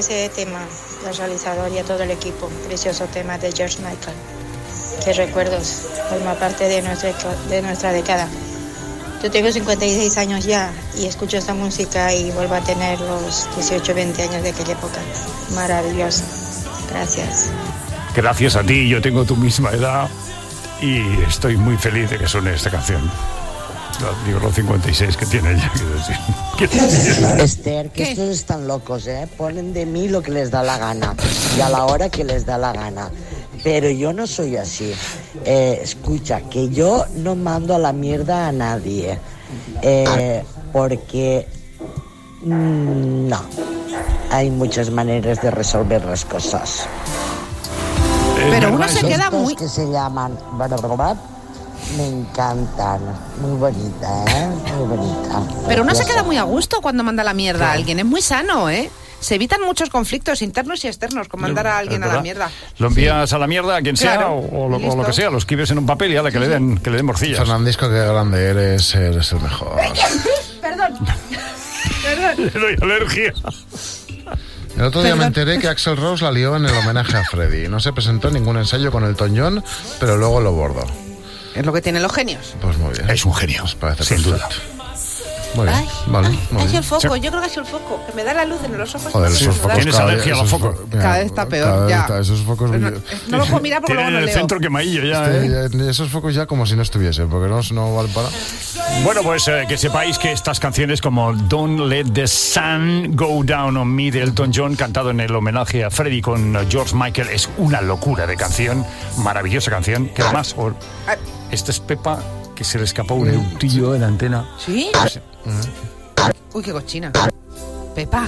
ese tema, el realizador y a todo el equipo. Precioso tema de George Michael. Qué recuerdos, forma parte de nuestra, de nuestra década. Yo tengo cincuenta y seis años ya y escucho esta música y vuelvo a tener los dieciocho, veinte años de aquella época. Maravilloso. Gracias. Gracias a ti, yo tengo tu misma edad y estoy muy feliz de que suene esta canción. Digo, los cincuenta y seis que tiene ella, quiero decir. Esther, que estos están locos, ¿eh? Ponen de mí lo que les da la gana y a la hora que les da la gana. Pero yo no soy así. Eh, escucha, que yo no mando a la mierda a nadie. Eh, porque... Mmm, no. Hay muchas maneras de resolver las cosas. Pero uno se queda muy... que se llaman... Me encantan. Muy bonita, ¿eh? Muy bonita. Pero uno se queda muy a gusto cuando manda la mierda a alguien. Es muy sano, ¿eh? Se evitan muchos conflictos internos y externos con mandar a alguien a la mierda. Lo envías sí. a la mierda a quien sea claro. o, o, lo, o lo que sea, lo escribes en un papel y a la que le den, que le den morcillas. Fernandisco, qué grande eres, eres el mejor. Perdón. Perdón. Le doy alergia. El otro día Perdón. me enteré que Axl Rose la lió en el homenaje a Freddy. No se presentó en ningún ensayo con Elton John, pero luego lo bordó. Es lo que tienen los genios. Pues muy bien. Es un genio, pues parece sin duda. Muy bien, ay, vale. Ay, muy ha sido bien. el foco, Sí. yo creo que ha sido el foco, que me da la luz en los ojos. Joder, esos focos. Tienes cada alergia a los focos. Fo mira, cada vez está peor, cada ya. Está, esos focos. No, no, no lo puedo mirar porque luego no el leo. centro quemadillo ya, este, ¿eh? Esos focos ya como si no estuviesen, porque no, no vale para. Bueno, pues eh, que sepáis que estas canciones como Don't Let the Sun Go Down on Me de Elton John, cantado en el homenaje a Freddie con George Michael, es una locura de canción, maravillosa canción, que además, or, esta es Pepa, que se le escapó un eutillo en la antena. ¿Sí? Uy, qué cochina. Pepa.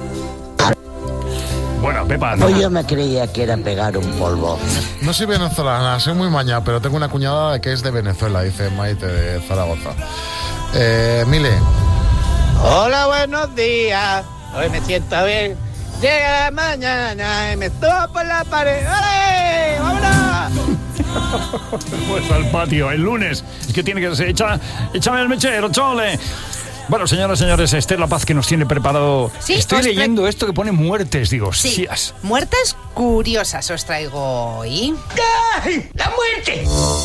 Bueno, Pepa, no. Hoy yo me creía que era pegar un polvo. No soy venezolana, soy muy maña, pero tengo una cuñada que es de Venezuela, dice Maite de Zaragoza. Eh, Mile. Hola, buenos días. Hoy me siento bien. Llega la mañana y me tomo por la pared. ¡Ole! ¡Vámonos! Pues al patio, el lunes. Es que tiene que ser. Echa, échame el mechero, chole. Bueno, señoras y señores, Esther La Paz que nos tiene preparado. Sí, Estoy leyendo pre... esto que pone muertes, digo, sí. hostias. Muertes curiosas os traigo hoy. ¡Ay! ¡La muerte!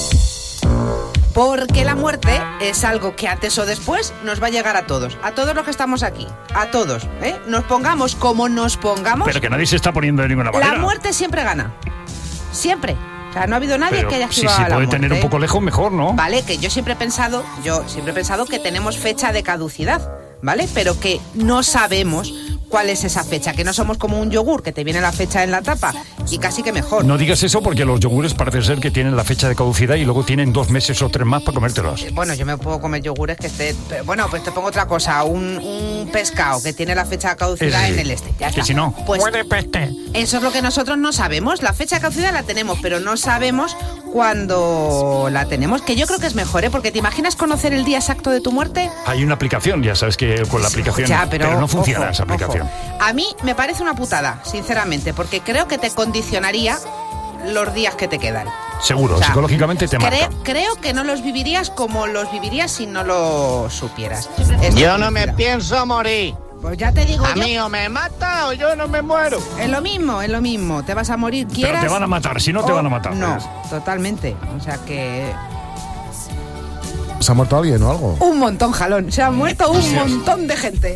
Porque la muerte es algo que antes o después nos va a llegar a todos, a todos los que estamos aquí, a todos, ¿eh? Nos pongamos como nos pongamos. Pero que nadie se está poniendo de ninguna manera. La muerte siempre gana, siempre. O sea, no ha habido nadie Pero que haya si esquivado se a la puede muerte. tener un poco lejos, mejor, ¿no? Vale, que yo siempre he pensado, yo siempre he pensado que tenemos fecha de caducidad, ¿vale? Pero que no sabemos cuál es esa fecha, que no somos como un yogur, que te viene la fecha en la tapa y casi que mejor. No digas eso porque los yogures parece ser que tienen la fecha de caducidad y luego tienen dos meses o tres más para comértelos. Bueno, yo me puedo comer yogures que esté... Bueno, pues te pongo otra cosa, un, un pescado que tiene la fecha de caducidad es, en el este. Ya que está. si no, pues puede peste. Eso es lo que nosotros no sabemos. La fecha de caducidad la tenemos, pero no sabemos cuándo la tenemos, que yo creo que es mejor, ¿eh? Porque ¿te imaginas conocer el día exacto de tu muerte? Hay una aplicación, ya sabes que con la aplicación... Ya, pero, pero no funciona ojo, esa aplicación. Ojo. A mí me parece una putada, sinceramente, porque creo que te condicionaría los días que te quedan. Seguro, o sea, psicológicamente te cre marca. Creo que no los vivirías como los vivirías si no lo supieras. Es yo no me pienso morir. Pues ya te digo a yo. mí o me mata o yo no me muero. Es lo mismo, es lo mismo. Te vas a morir, quieras. Pero te van a matar, si no te van a matar. No, pues. totalmente. O sea que... ¿Se ha muerto alguien o algo? Un montón, jalón. Se ha muerto un sí. montón de gente.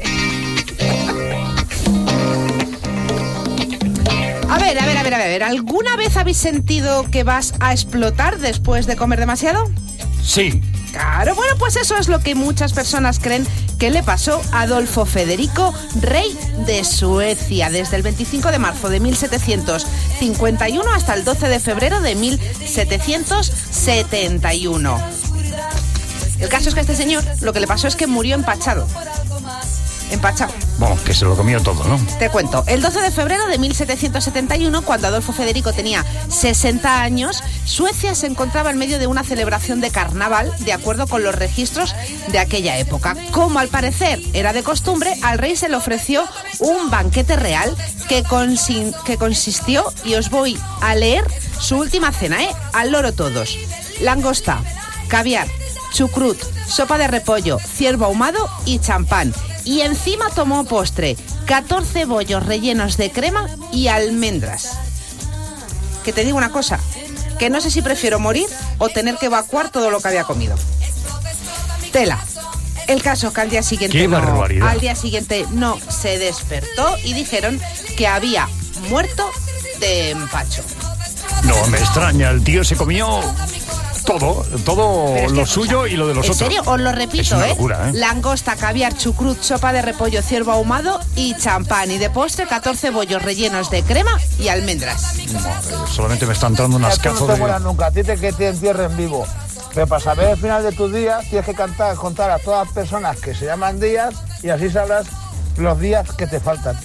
A ver, a ver, a ver, a ver. ¿Alguna vez habéis sentido que vas a explotar después de comer demasiado? Sí. Claro, bueno, pues eso es lo que muchas personas creen que le pasó a Adolfo Federico, rey de Suecia, desde el veinticinco de marzo de mil setecientos cincuenta y uno hasta el doce de febrero de mil setecientos setenta y uno. El caso es que a este señor lo que le pasó es que murió empachado. Empachado. Bueno, que se lo comió todo, ¿no? Te cuento. El doce de febrero de mil setecientos setenta y uno, cuando Adolfo Federico tenía sesenta años, Suecia se encontraba en medio de una celebración de carnaval, de acuerdo con los registros de aquella época. Como al parecer era de costumbre, al rey se le ofreció un banquete real que, consi que consistió, y os voy a leer su última cena, ¿eh? Al loro todos. Langosta, caviar, chucrut, sopa de repollo, ciervo ahumado y champán. Y encima tomó postre, catorce bollos rellenos de crema y almendras. Que te digo una cosa, que no sé si prefiero morir o tener que evacuar todo lo que había comido. Tela. El caso que al día siguiente ¡Qué no, barbaridad! al día siguiente no se despertó y dijeron que había muerto de empacho. No, me extraña, el tío se comió todo, todo lo suyo y lo de los ¿En otros. serio? Os lo repito, es una ¿eh? locura, ¿eh? Langosta, caviar, chucrut, sopa de repollo, ciervo ahumado y champán. Y de postre, catorce bollos rellenos de crema y almendras. Madre, solamente me están dando unas Esto no cazos te de... mueras nunca, a ti te, que te entierren vivo. Pero para saber el final de tus días tienes que cantar, contar a todas las personas que se llaman días y así sabrás los días que te faltan.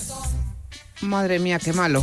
Madre mía, qué malo.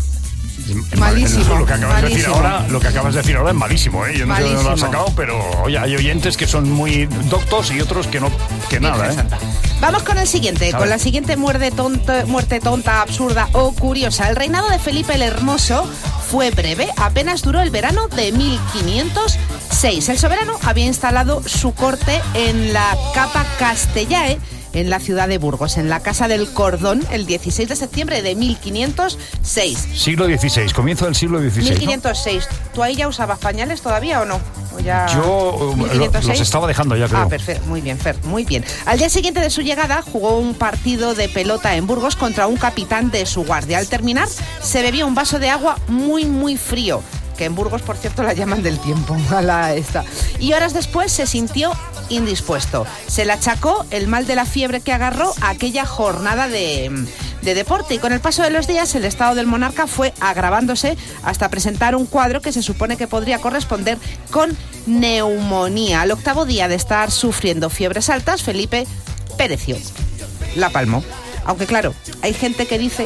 Malísimo. Lo que acabas de decir malísimo. ahora, lo que acabas de decir ahora es malísimo, ¿eh? Yo no sé de dónde lo has Malísimo. sacado, pero oye, hay oyentes que son muy doctos y otros que no, que nada, ¿eh? Vamos con el siguiente, A con ver. la siguiente muerte tonta, muerte tonta, absurda o curiosa. El reinado de Felipe el Hermoso fue breve, apenas duró el verano de mil quinientos seis. El soberano había instalado su corte en la Capa Castellae, en la ciudad de Burgos, en la Casa del Cordón, el dieciséis de septiembre de mil quinientos seis. Siglo dieciséis, comienzo del siglo dieciséis, mil ¿no? quinientos seis. ¿Tú ahí ya usabas pañales todavía o no? ¿O ya... Yo mil lo- quinientos seis? los estaba dejando ya, creo. Ah, perfecto, muy bien, Fer, muy bien. Al día siguiente de su llegada jugó un partido de pelota en Burgos contra un capitán de su guardia. Al terminar se bebió un vaso de agua muy, muy frío, que en Burgos, por cierto, la llaman del tiempo, a la esta. Y horas después se sintió indispuesto. Se le achacó el mal de la fiebre que agarró a aquella jornada de, de deporte, y con el paso de los días el estado del monarca fue agravándose hasta presentar un cuadro que se supone que podría corresponder con neumonía. Al octavo día de estar sufriendo fiebres altas, Felipe pereció. La palmó. Aunque claro, hay gente que dice,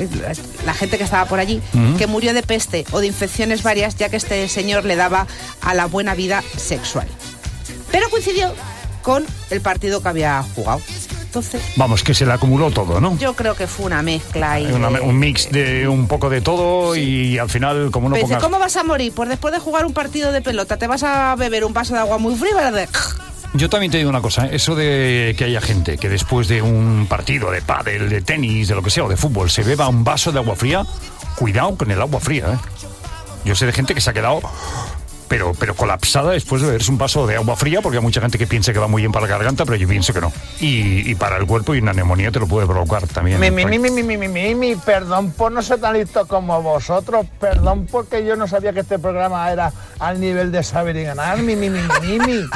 la gente que estaba por allí, Ujú. que murió de peste o de infecciones varias, ya que este señor le daba a la buena vida sexual. Pero coincidió con el partido que había jugado. Entonces, Vamos, que se le acumuló todo, ¿no? yo creo que fue una mezcla. Y Una- de- un mix de un poco de todo y al final, como no Pero dice, pongas... ¿cómo vas a morir? Pues después de jugar un partido de pelota, te vas a beber un vaso de agua muy frío, ¿verdad? Yo también te digo una cosa, ¿eh? Eso de que haya gente que después de un partido de pádel, de tenis, de lo que sea, o de fútbol, se beba un vaso de agua fría, cuidado con el agua fría, ¿eh? Yo sé de gente que se ha quedado, pero, pero colapsada después de beberse un vaso de agua fría, porque hay mucha gente que piensa que va muy bien para la garganta, pero yo pienso que no. Y, y para el cuerpo y una neumonía te lo puede provocar también. Mi, mi, mi, mi, mi, mi, mi, mi, mi, perdón por no ser tan listo como vosotros, perdón porque yo no sabía que este programa era al nivel de saber y ganar, mi, mi, mi, mi, mi, mi.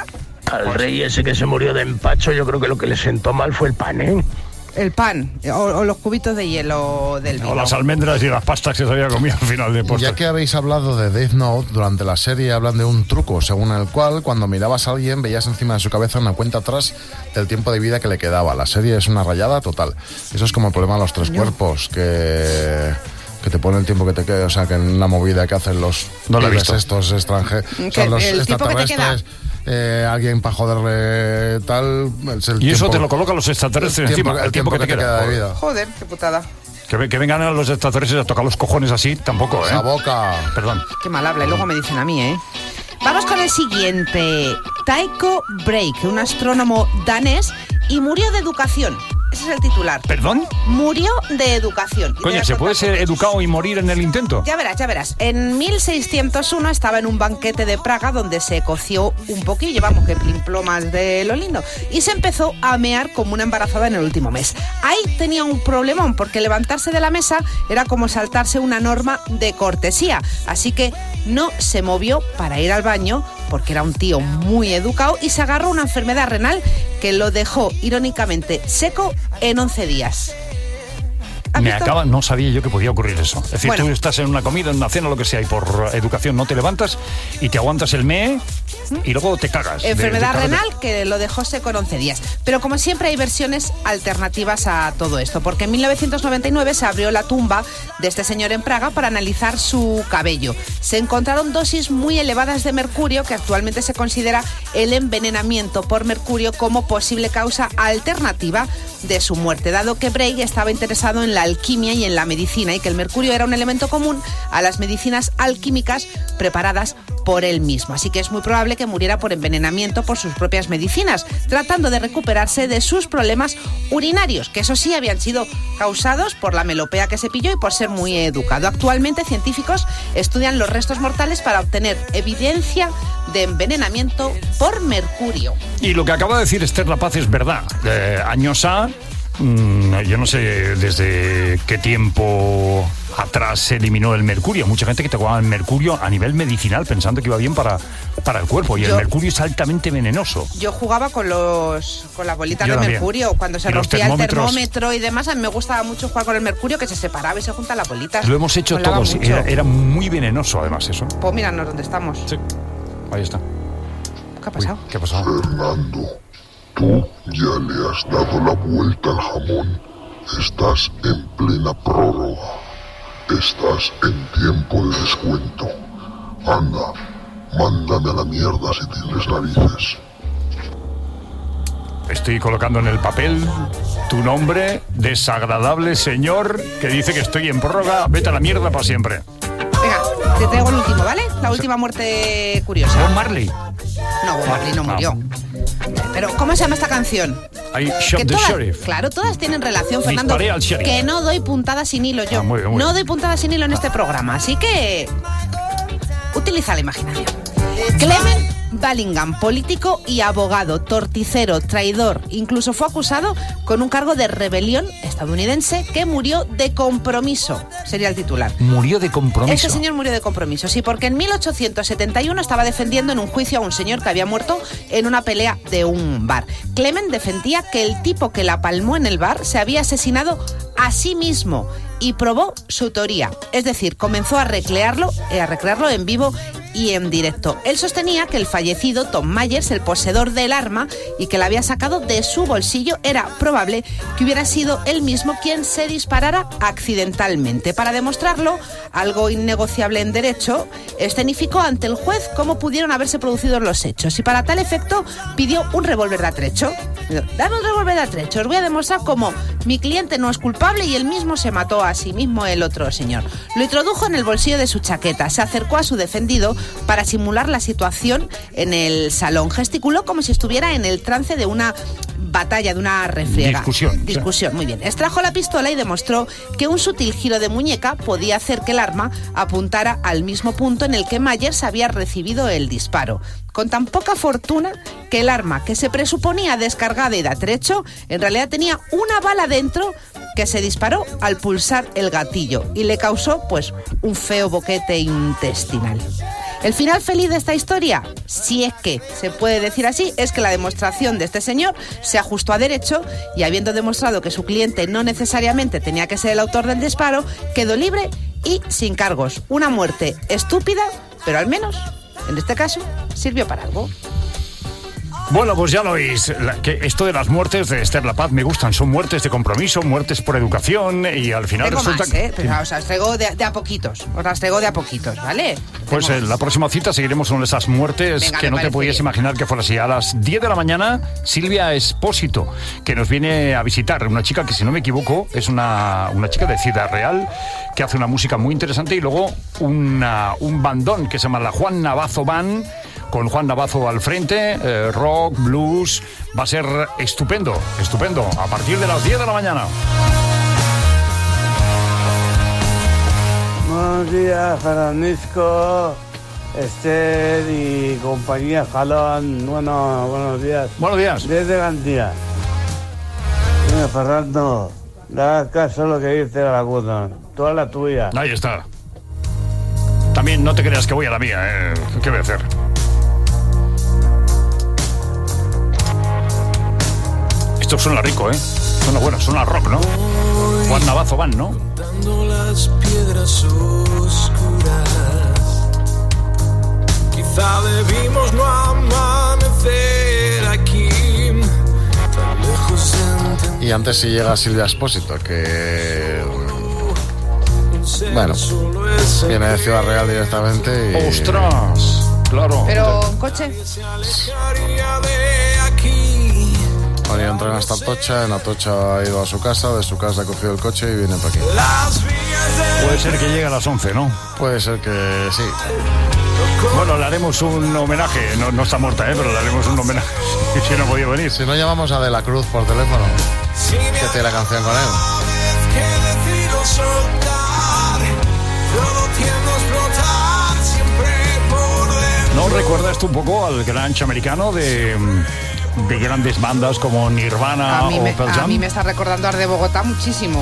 Al rey ese que se murió de empacho, yo creo que lo que le sentó mal fue el pan, ¿eh? El pan o, o los cubitos de hielo del vino. O las almendras y las pastas que se había comido al final de postre. Ya que habéis hablado de Death Note, durante la serie hablan de un truco según el cual cuando mirabas a alguien veías encima de su cabeza una cuenta atrás del tiempo de vida que le quedaba. La serie es una rayada total. Eso es como el problema de los tres cuerpos, que... que te pone el tiempo que te quede, o sea, que en la movida que hacen los No la he pibes visto. estos extranjeros, ¿Qué? son los ¿El tiempo que te extraterrestres, eh, alguien para joderle tal... es el Y eso tiempo- te lo colocan los extraterrestres el tiempo- encima, el tiempo que te queda de vida. Joder, qué putada. Que, ve- que vengan a los extraterrestres a tocar los cojones así, tampoco, ¿eh? La boca. Perdón. Qué mal habla, y luego me dicen a mí, ¿eh? Vamos con el siguiente. Tycho Brahe, un astrónomo danés, y murió de educación. Ese es el titular. ¿Perdón? Murió de educación. Y te voy Coño, a ¿se contar puede ser por qué. educado y morir en el intento? Ya verás, ya verás. En mil seiscientos uno estaba en un banquete de Praga donde se coció un poquillo, vamos, que plimplomas de lo lindo, y se empezó a mear como una embarazada en el último mes. Ahí tenía un problemón, porque levantarse de la mesa era como saltarse una norma de cortesía, así que no se movió para ir al baño, porque era un tío muy educado, y se agarró una enfermedad renal que lo dejó, irónicamente, seco en once días. ¿Has Me visto? acaba, no sabía yo que podía ocurrir eso. Es decir, Bueno. tú estás en una comida, en una cena, lo que sea, y por educación no te levantas y te aguantas el mee y luego te cagas. de- Enfermedad de- de- renal que lo dejó seco en once días. Pero como siempre hay versiones alternativas a todo esto, porque en mil novecientos noventa y nueve se abrió la tumba de este señor en Praga para analizar su cabello. Se encontraron dosis muy elevadas de mercurio, que actualmente se considera el envenenamiento por mercurio como posible causa alternativa de su muerte, dado que Brahe estaba interesado en la alquimia y en la medicina, y que el mercurio era un elemento común a las medicinas alquímicas preparadas por él mismo. Así que es muy probable que muriera por envenenamiento por sus propias medicinas, tratando de recuperarse de sus problemas urinarios, que eso sí habían sido causados por la melopea que se pilló y por ser muy educado. Actualmente científicos estudian los restos mortales para obtener evidencia de envenenamiento por mercurio. Y lo que acaba de decir Esther La Paz es verdad. Eh, años A, mmm, yo no sé desde qué tiempo atrás se eliminó el mercurio. Mucha gente que tomaba el mercurio a nivel medicinal pensando que iba bien para, para el cuerpo. Y yo, el mercurio es altamente venenoso. Yo jugaba con los con las bolitas yo de también. mercurio. Cuando se y rompía el termómetro y demás, a mí me gustaba mucho jugar con el mercurio, que se separaba y se juntan las bolitas. Lo hemos hecho Molaba todos. mucho. Era, era muy venenoso, además, eso. Pues míranos dónde estamos. Sí. Ahí está. ¿Qué ha pasado? Uy, ¿qué ha pasado? Fernando, tú ya le has dado la vuelta al jamón. Estás en plena prórroga. Estás en tiempo de descuento. Anda, mándame a la mierda si tienes narices. Estoy colocando en el papel tu nombre, desagradable señor que dice que estoy en prórroga. Vete a la mierda para siempre. Venga, te traigo el último, ¿vale? La última muerte curiosa. Bob Marley. No, Bob Marley no murió. Pero, ¿cómo se llama esta canción? I shot Que the todas, sheriff. claro, todas tienen relación, Fernando. Disparé al sheriff. Que no doy puntada sin hilo yo. Ah, muy bien, muy no bien. doy puntada sin hilo en este programa, así que utiliza la imaginación. Clement Ballingham, político y abogado, torticero, traidor, incluso fue acusado con un cargo de rebelión estadounidense, que murió de compromiso, sería el titular. Murió de compromiso. Este señor murió de compromiso, sí, porque en mil ochocientos setenta y uno estaba defendiendo en un juicio a un señor que había muerto en una pelea de un bar. Clement defendía que el tipo que la palmó en el bar se había asesinado a sí mismo y probó su teoría. Es decir, comenzó a recrearlo, eh, a recrearlo en vivo y en directo. Él sostenía que el fallecido Tom Myers, el poseedor del arma y que la había sacado de su bolsillo, era probable que hubiera sido él mismo quien se disparara accidentalmente. Para demostrarlo, algo innegociable en derecho, escenificó ante el juez cómo pudieron haberse producido los hechos y para tal efecto pidió un revólver de atrecho. Dame un revólver de atrecho, os voy a demostrar cómo mi cliente no es culpable y él mismo se mató a sí mismo, el otro señor. Lo introdujo en el bolsillo de su chaqueta, se acercó a su defendido para simular la situación en el salón. Gesticuló como si estuviera en el trance de una batalla, de una refriega. Discusión. Discusión, sí. Muy bien. Extrajo la pistola y demostró que un sutil giro de muñeca podía hacer que el arma apuntara al mismo punto en el que Myers había recibido el disparo. Con tan poca fortuna que el arma, que se presuponía descargada y de atrecho, en realidad tenía una bala dentro que se disparó al pulsar el gatillo y le causó, pues, un feo boquete intestinal. El final feliz de esta historia, si es que se puede decir así, es que la demostración de este señor se ajustó a derecho y, habiendo demostrado que su cliente no necesariamente tenía que ser el autor del disparo, quedó libre y sin cargos. Una muerte estúpida, pero al menos, en este caso, sirvió para algo. Bueno, pues ya lo oís, la, que esto de las muertes de Esther La Paz me gustan, son muertes de compromiso, muertes por educación y al final Tengo resulta más, que... ¿eh? Pero, o sea, os traigo de, de a poquitos, os las traigo de a poquitos, ¿vale? Pues en la próxima cita seguiremos con esas muertes. Venga, que me no te parece podías bien. imaginar que fuera así. A las diez de la mañana, Silvia Espósito, que nos viene a visitar, una chica que, si no me equivoco, es una, una chica de Ciudad Real, que hace una música muy interesante, y luego una, un bandón que se llama la Juan Navazo Band, con Juan Navazo al frente, eh, rock, blues. Va a ser estupendo, estupendo, a partir de las diez de la mañana. Buenos días, Francisco, Esther y compañía Jalón. Bueno, buenos días. Buenos días. Desde Gandía. Mira, Fernando, le hagas caso a lo que dice la laguna. Toda la tuya. Ahí está. También no te creas que voy a la mía, ¿eh? ¿Qué voy a hacer? Esto suena rico, ¿eh? Suena bueno, suena rock, ¿no? Juan Navazo Band, ¿no? Contando las piedras oscuras, quizá debimos no amanecer aquí, tan lejos de entender. Y antes si llega Silvia Espósito, que... Bueno, viene de Ciudad Real directamente y... ¡Ostras! Claro. Pero en coche. Había entrado hasta Atocha, en Atocha ha ido a su casa, de su casa ha cogido el coche y viene para aquí. Puede ser que llegue a las once, ¿no? Puede ser que sí. Bueno, le haremos un homenaje. No, no está muerta, ¿eh? Pero le haremos un homenaje. Si no podía venir. Si no, llamamos a De la Cruz por teléfono. Que tiene la canción con él. ¿No recuerdas tú un poco al grunge americano de, de grandes bandas como Nirvana A mí, o me, Pearl a Jam? mí me está recordando Art de Bogotá muchísimo.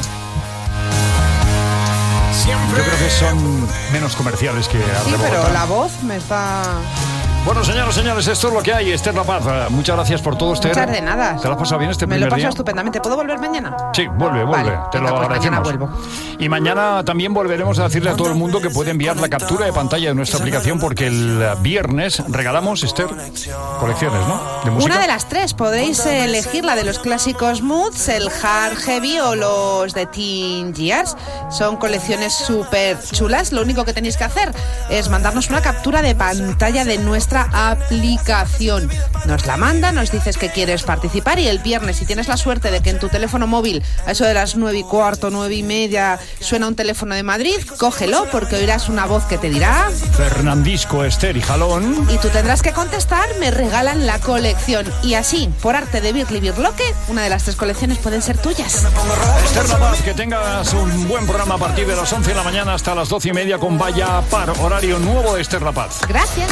Yo creo que son menos comerciales que Art Sí, de Bogotá. pero la voz me está... Bueno, señoras, señores, esto es lo que hay. Esther La Paz, eh, muchas gracias por todo, Esther. Muchas de nada. ¿Te lo has pasado bien este Me primer lo paso día? estupendamente. ¿Puedo volver mañana? Sí, vuelve, vuelve. Vale, Te venga, lo pues mañana agradecemos. vuelvo. Y mañana también volveremos a decirle a todo el mundo que puede enviar la captura de pantalla de nuestra aplicación porque el viernes regalamos, Esther, colecciones, ¿no? De música. Una de las tres. Podréis elegir la de los clásicos Moods, el Hard Heavy o los de Teen Years. Son colecciones súper chulas. Lo único que tenéis que hacer es mandarnos una captura de pantalla de nuestra aplicación. Nos la manda, nos dices que quieres participar y el viernes, si tienes la suerte de que en tu teléfono móvil, a eso de las nueve y cuarto, nueve y media, suena un teléfono de Madrid, cógelo porque oirás una voz que te dirá... Fernandisco, Esther y Jalón. Y tú tendrás que contestar, me regalan la colección. Y así, por arte de Birli Birloque, una de las tres colecciones pueden ser tuyas. Esther La Paz, que tengas un buen programa a partir de las once de la mañana hasta las doce y media con Vaya Par, horario nuevo de Esther La Paz. Gracias.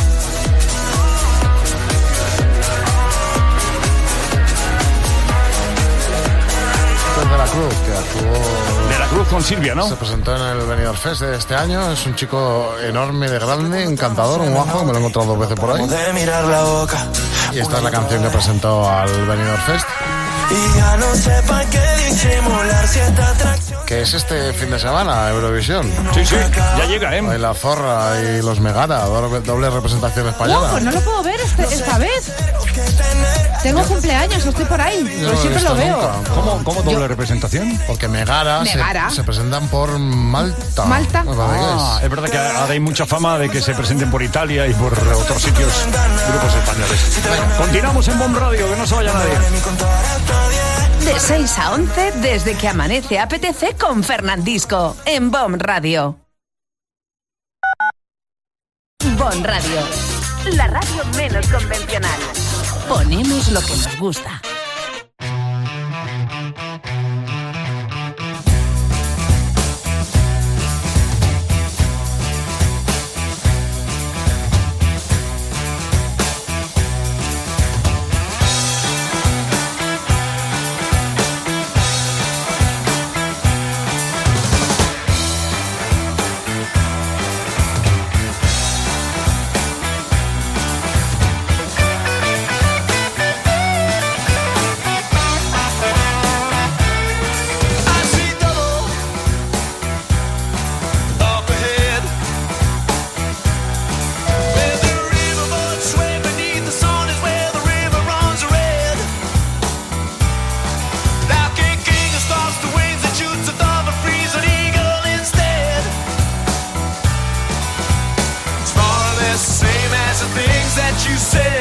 De la Cruz, que actuó... De la Cruz con Silvia, ¿no? Se presentó en el Benidorm Fest de este año. Es un chico enorme, de grande, encantador, un guajo. Me lo he encontrado dos veces por ahí. Y esta es la canción que presentó al Benidorm Fest. Y ya no sepa qué disimular cierta atracción. Que es este fin de semana, Eurovisión. Sí, sí, ya llega, ¿eh? Hay la Zorra y los Megara, doble, doble representación española. Oh, pues no lo puedo ver este, esta vez. Tengo cumpleaños, estoy por ahí, Yo pero no he siempre visto lo veo. nunca. ¿Cómo, cómo doble representación? Porque Megara, Megara. Se, se presentan por Malta. Malta. Me parece que Ah, es. es verdad que ahora hay mucha fama de que se presenten por Italia y por otros sitios, grupos españoles. Continuamos en Bomb Radio, que no se vaya nadie. De seis a once, desde que amanece A P T C con Fernandisco, en Bomb Radio. Bomb Radio, la radio menos convencional. Ponemos lo que nos gusta. You said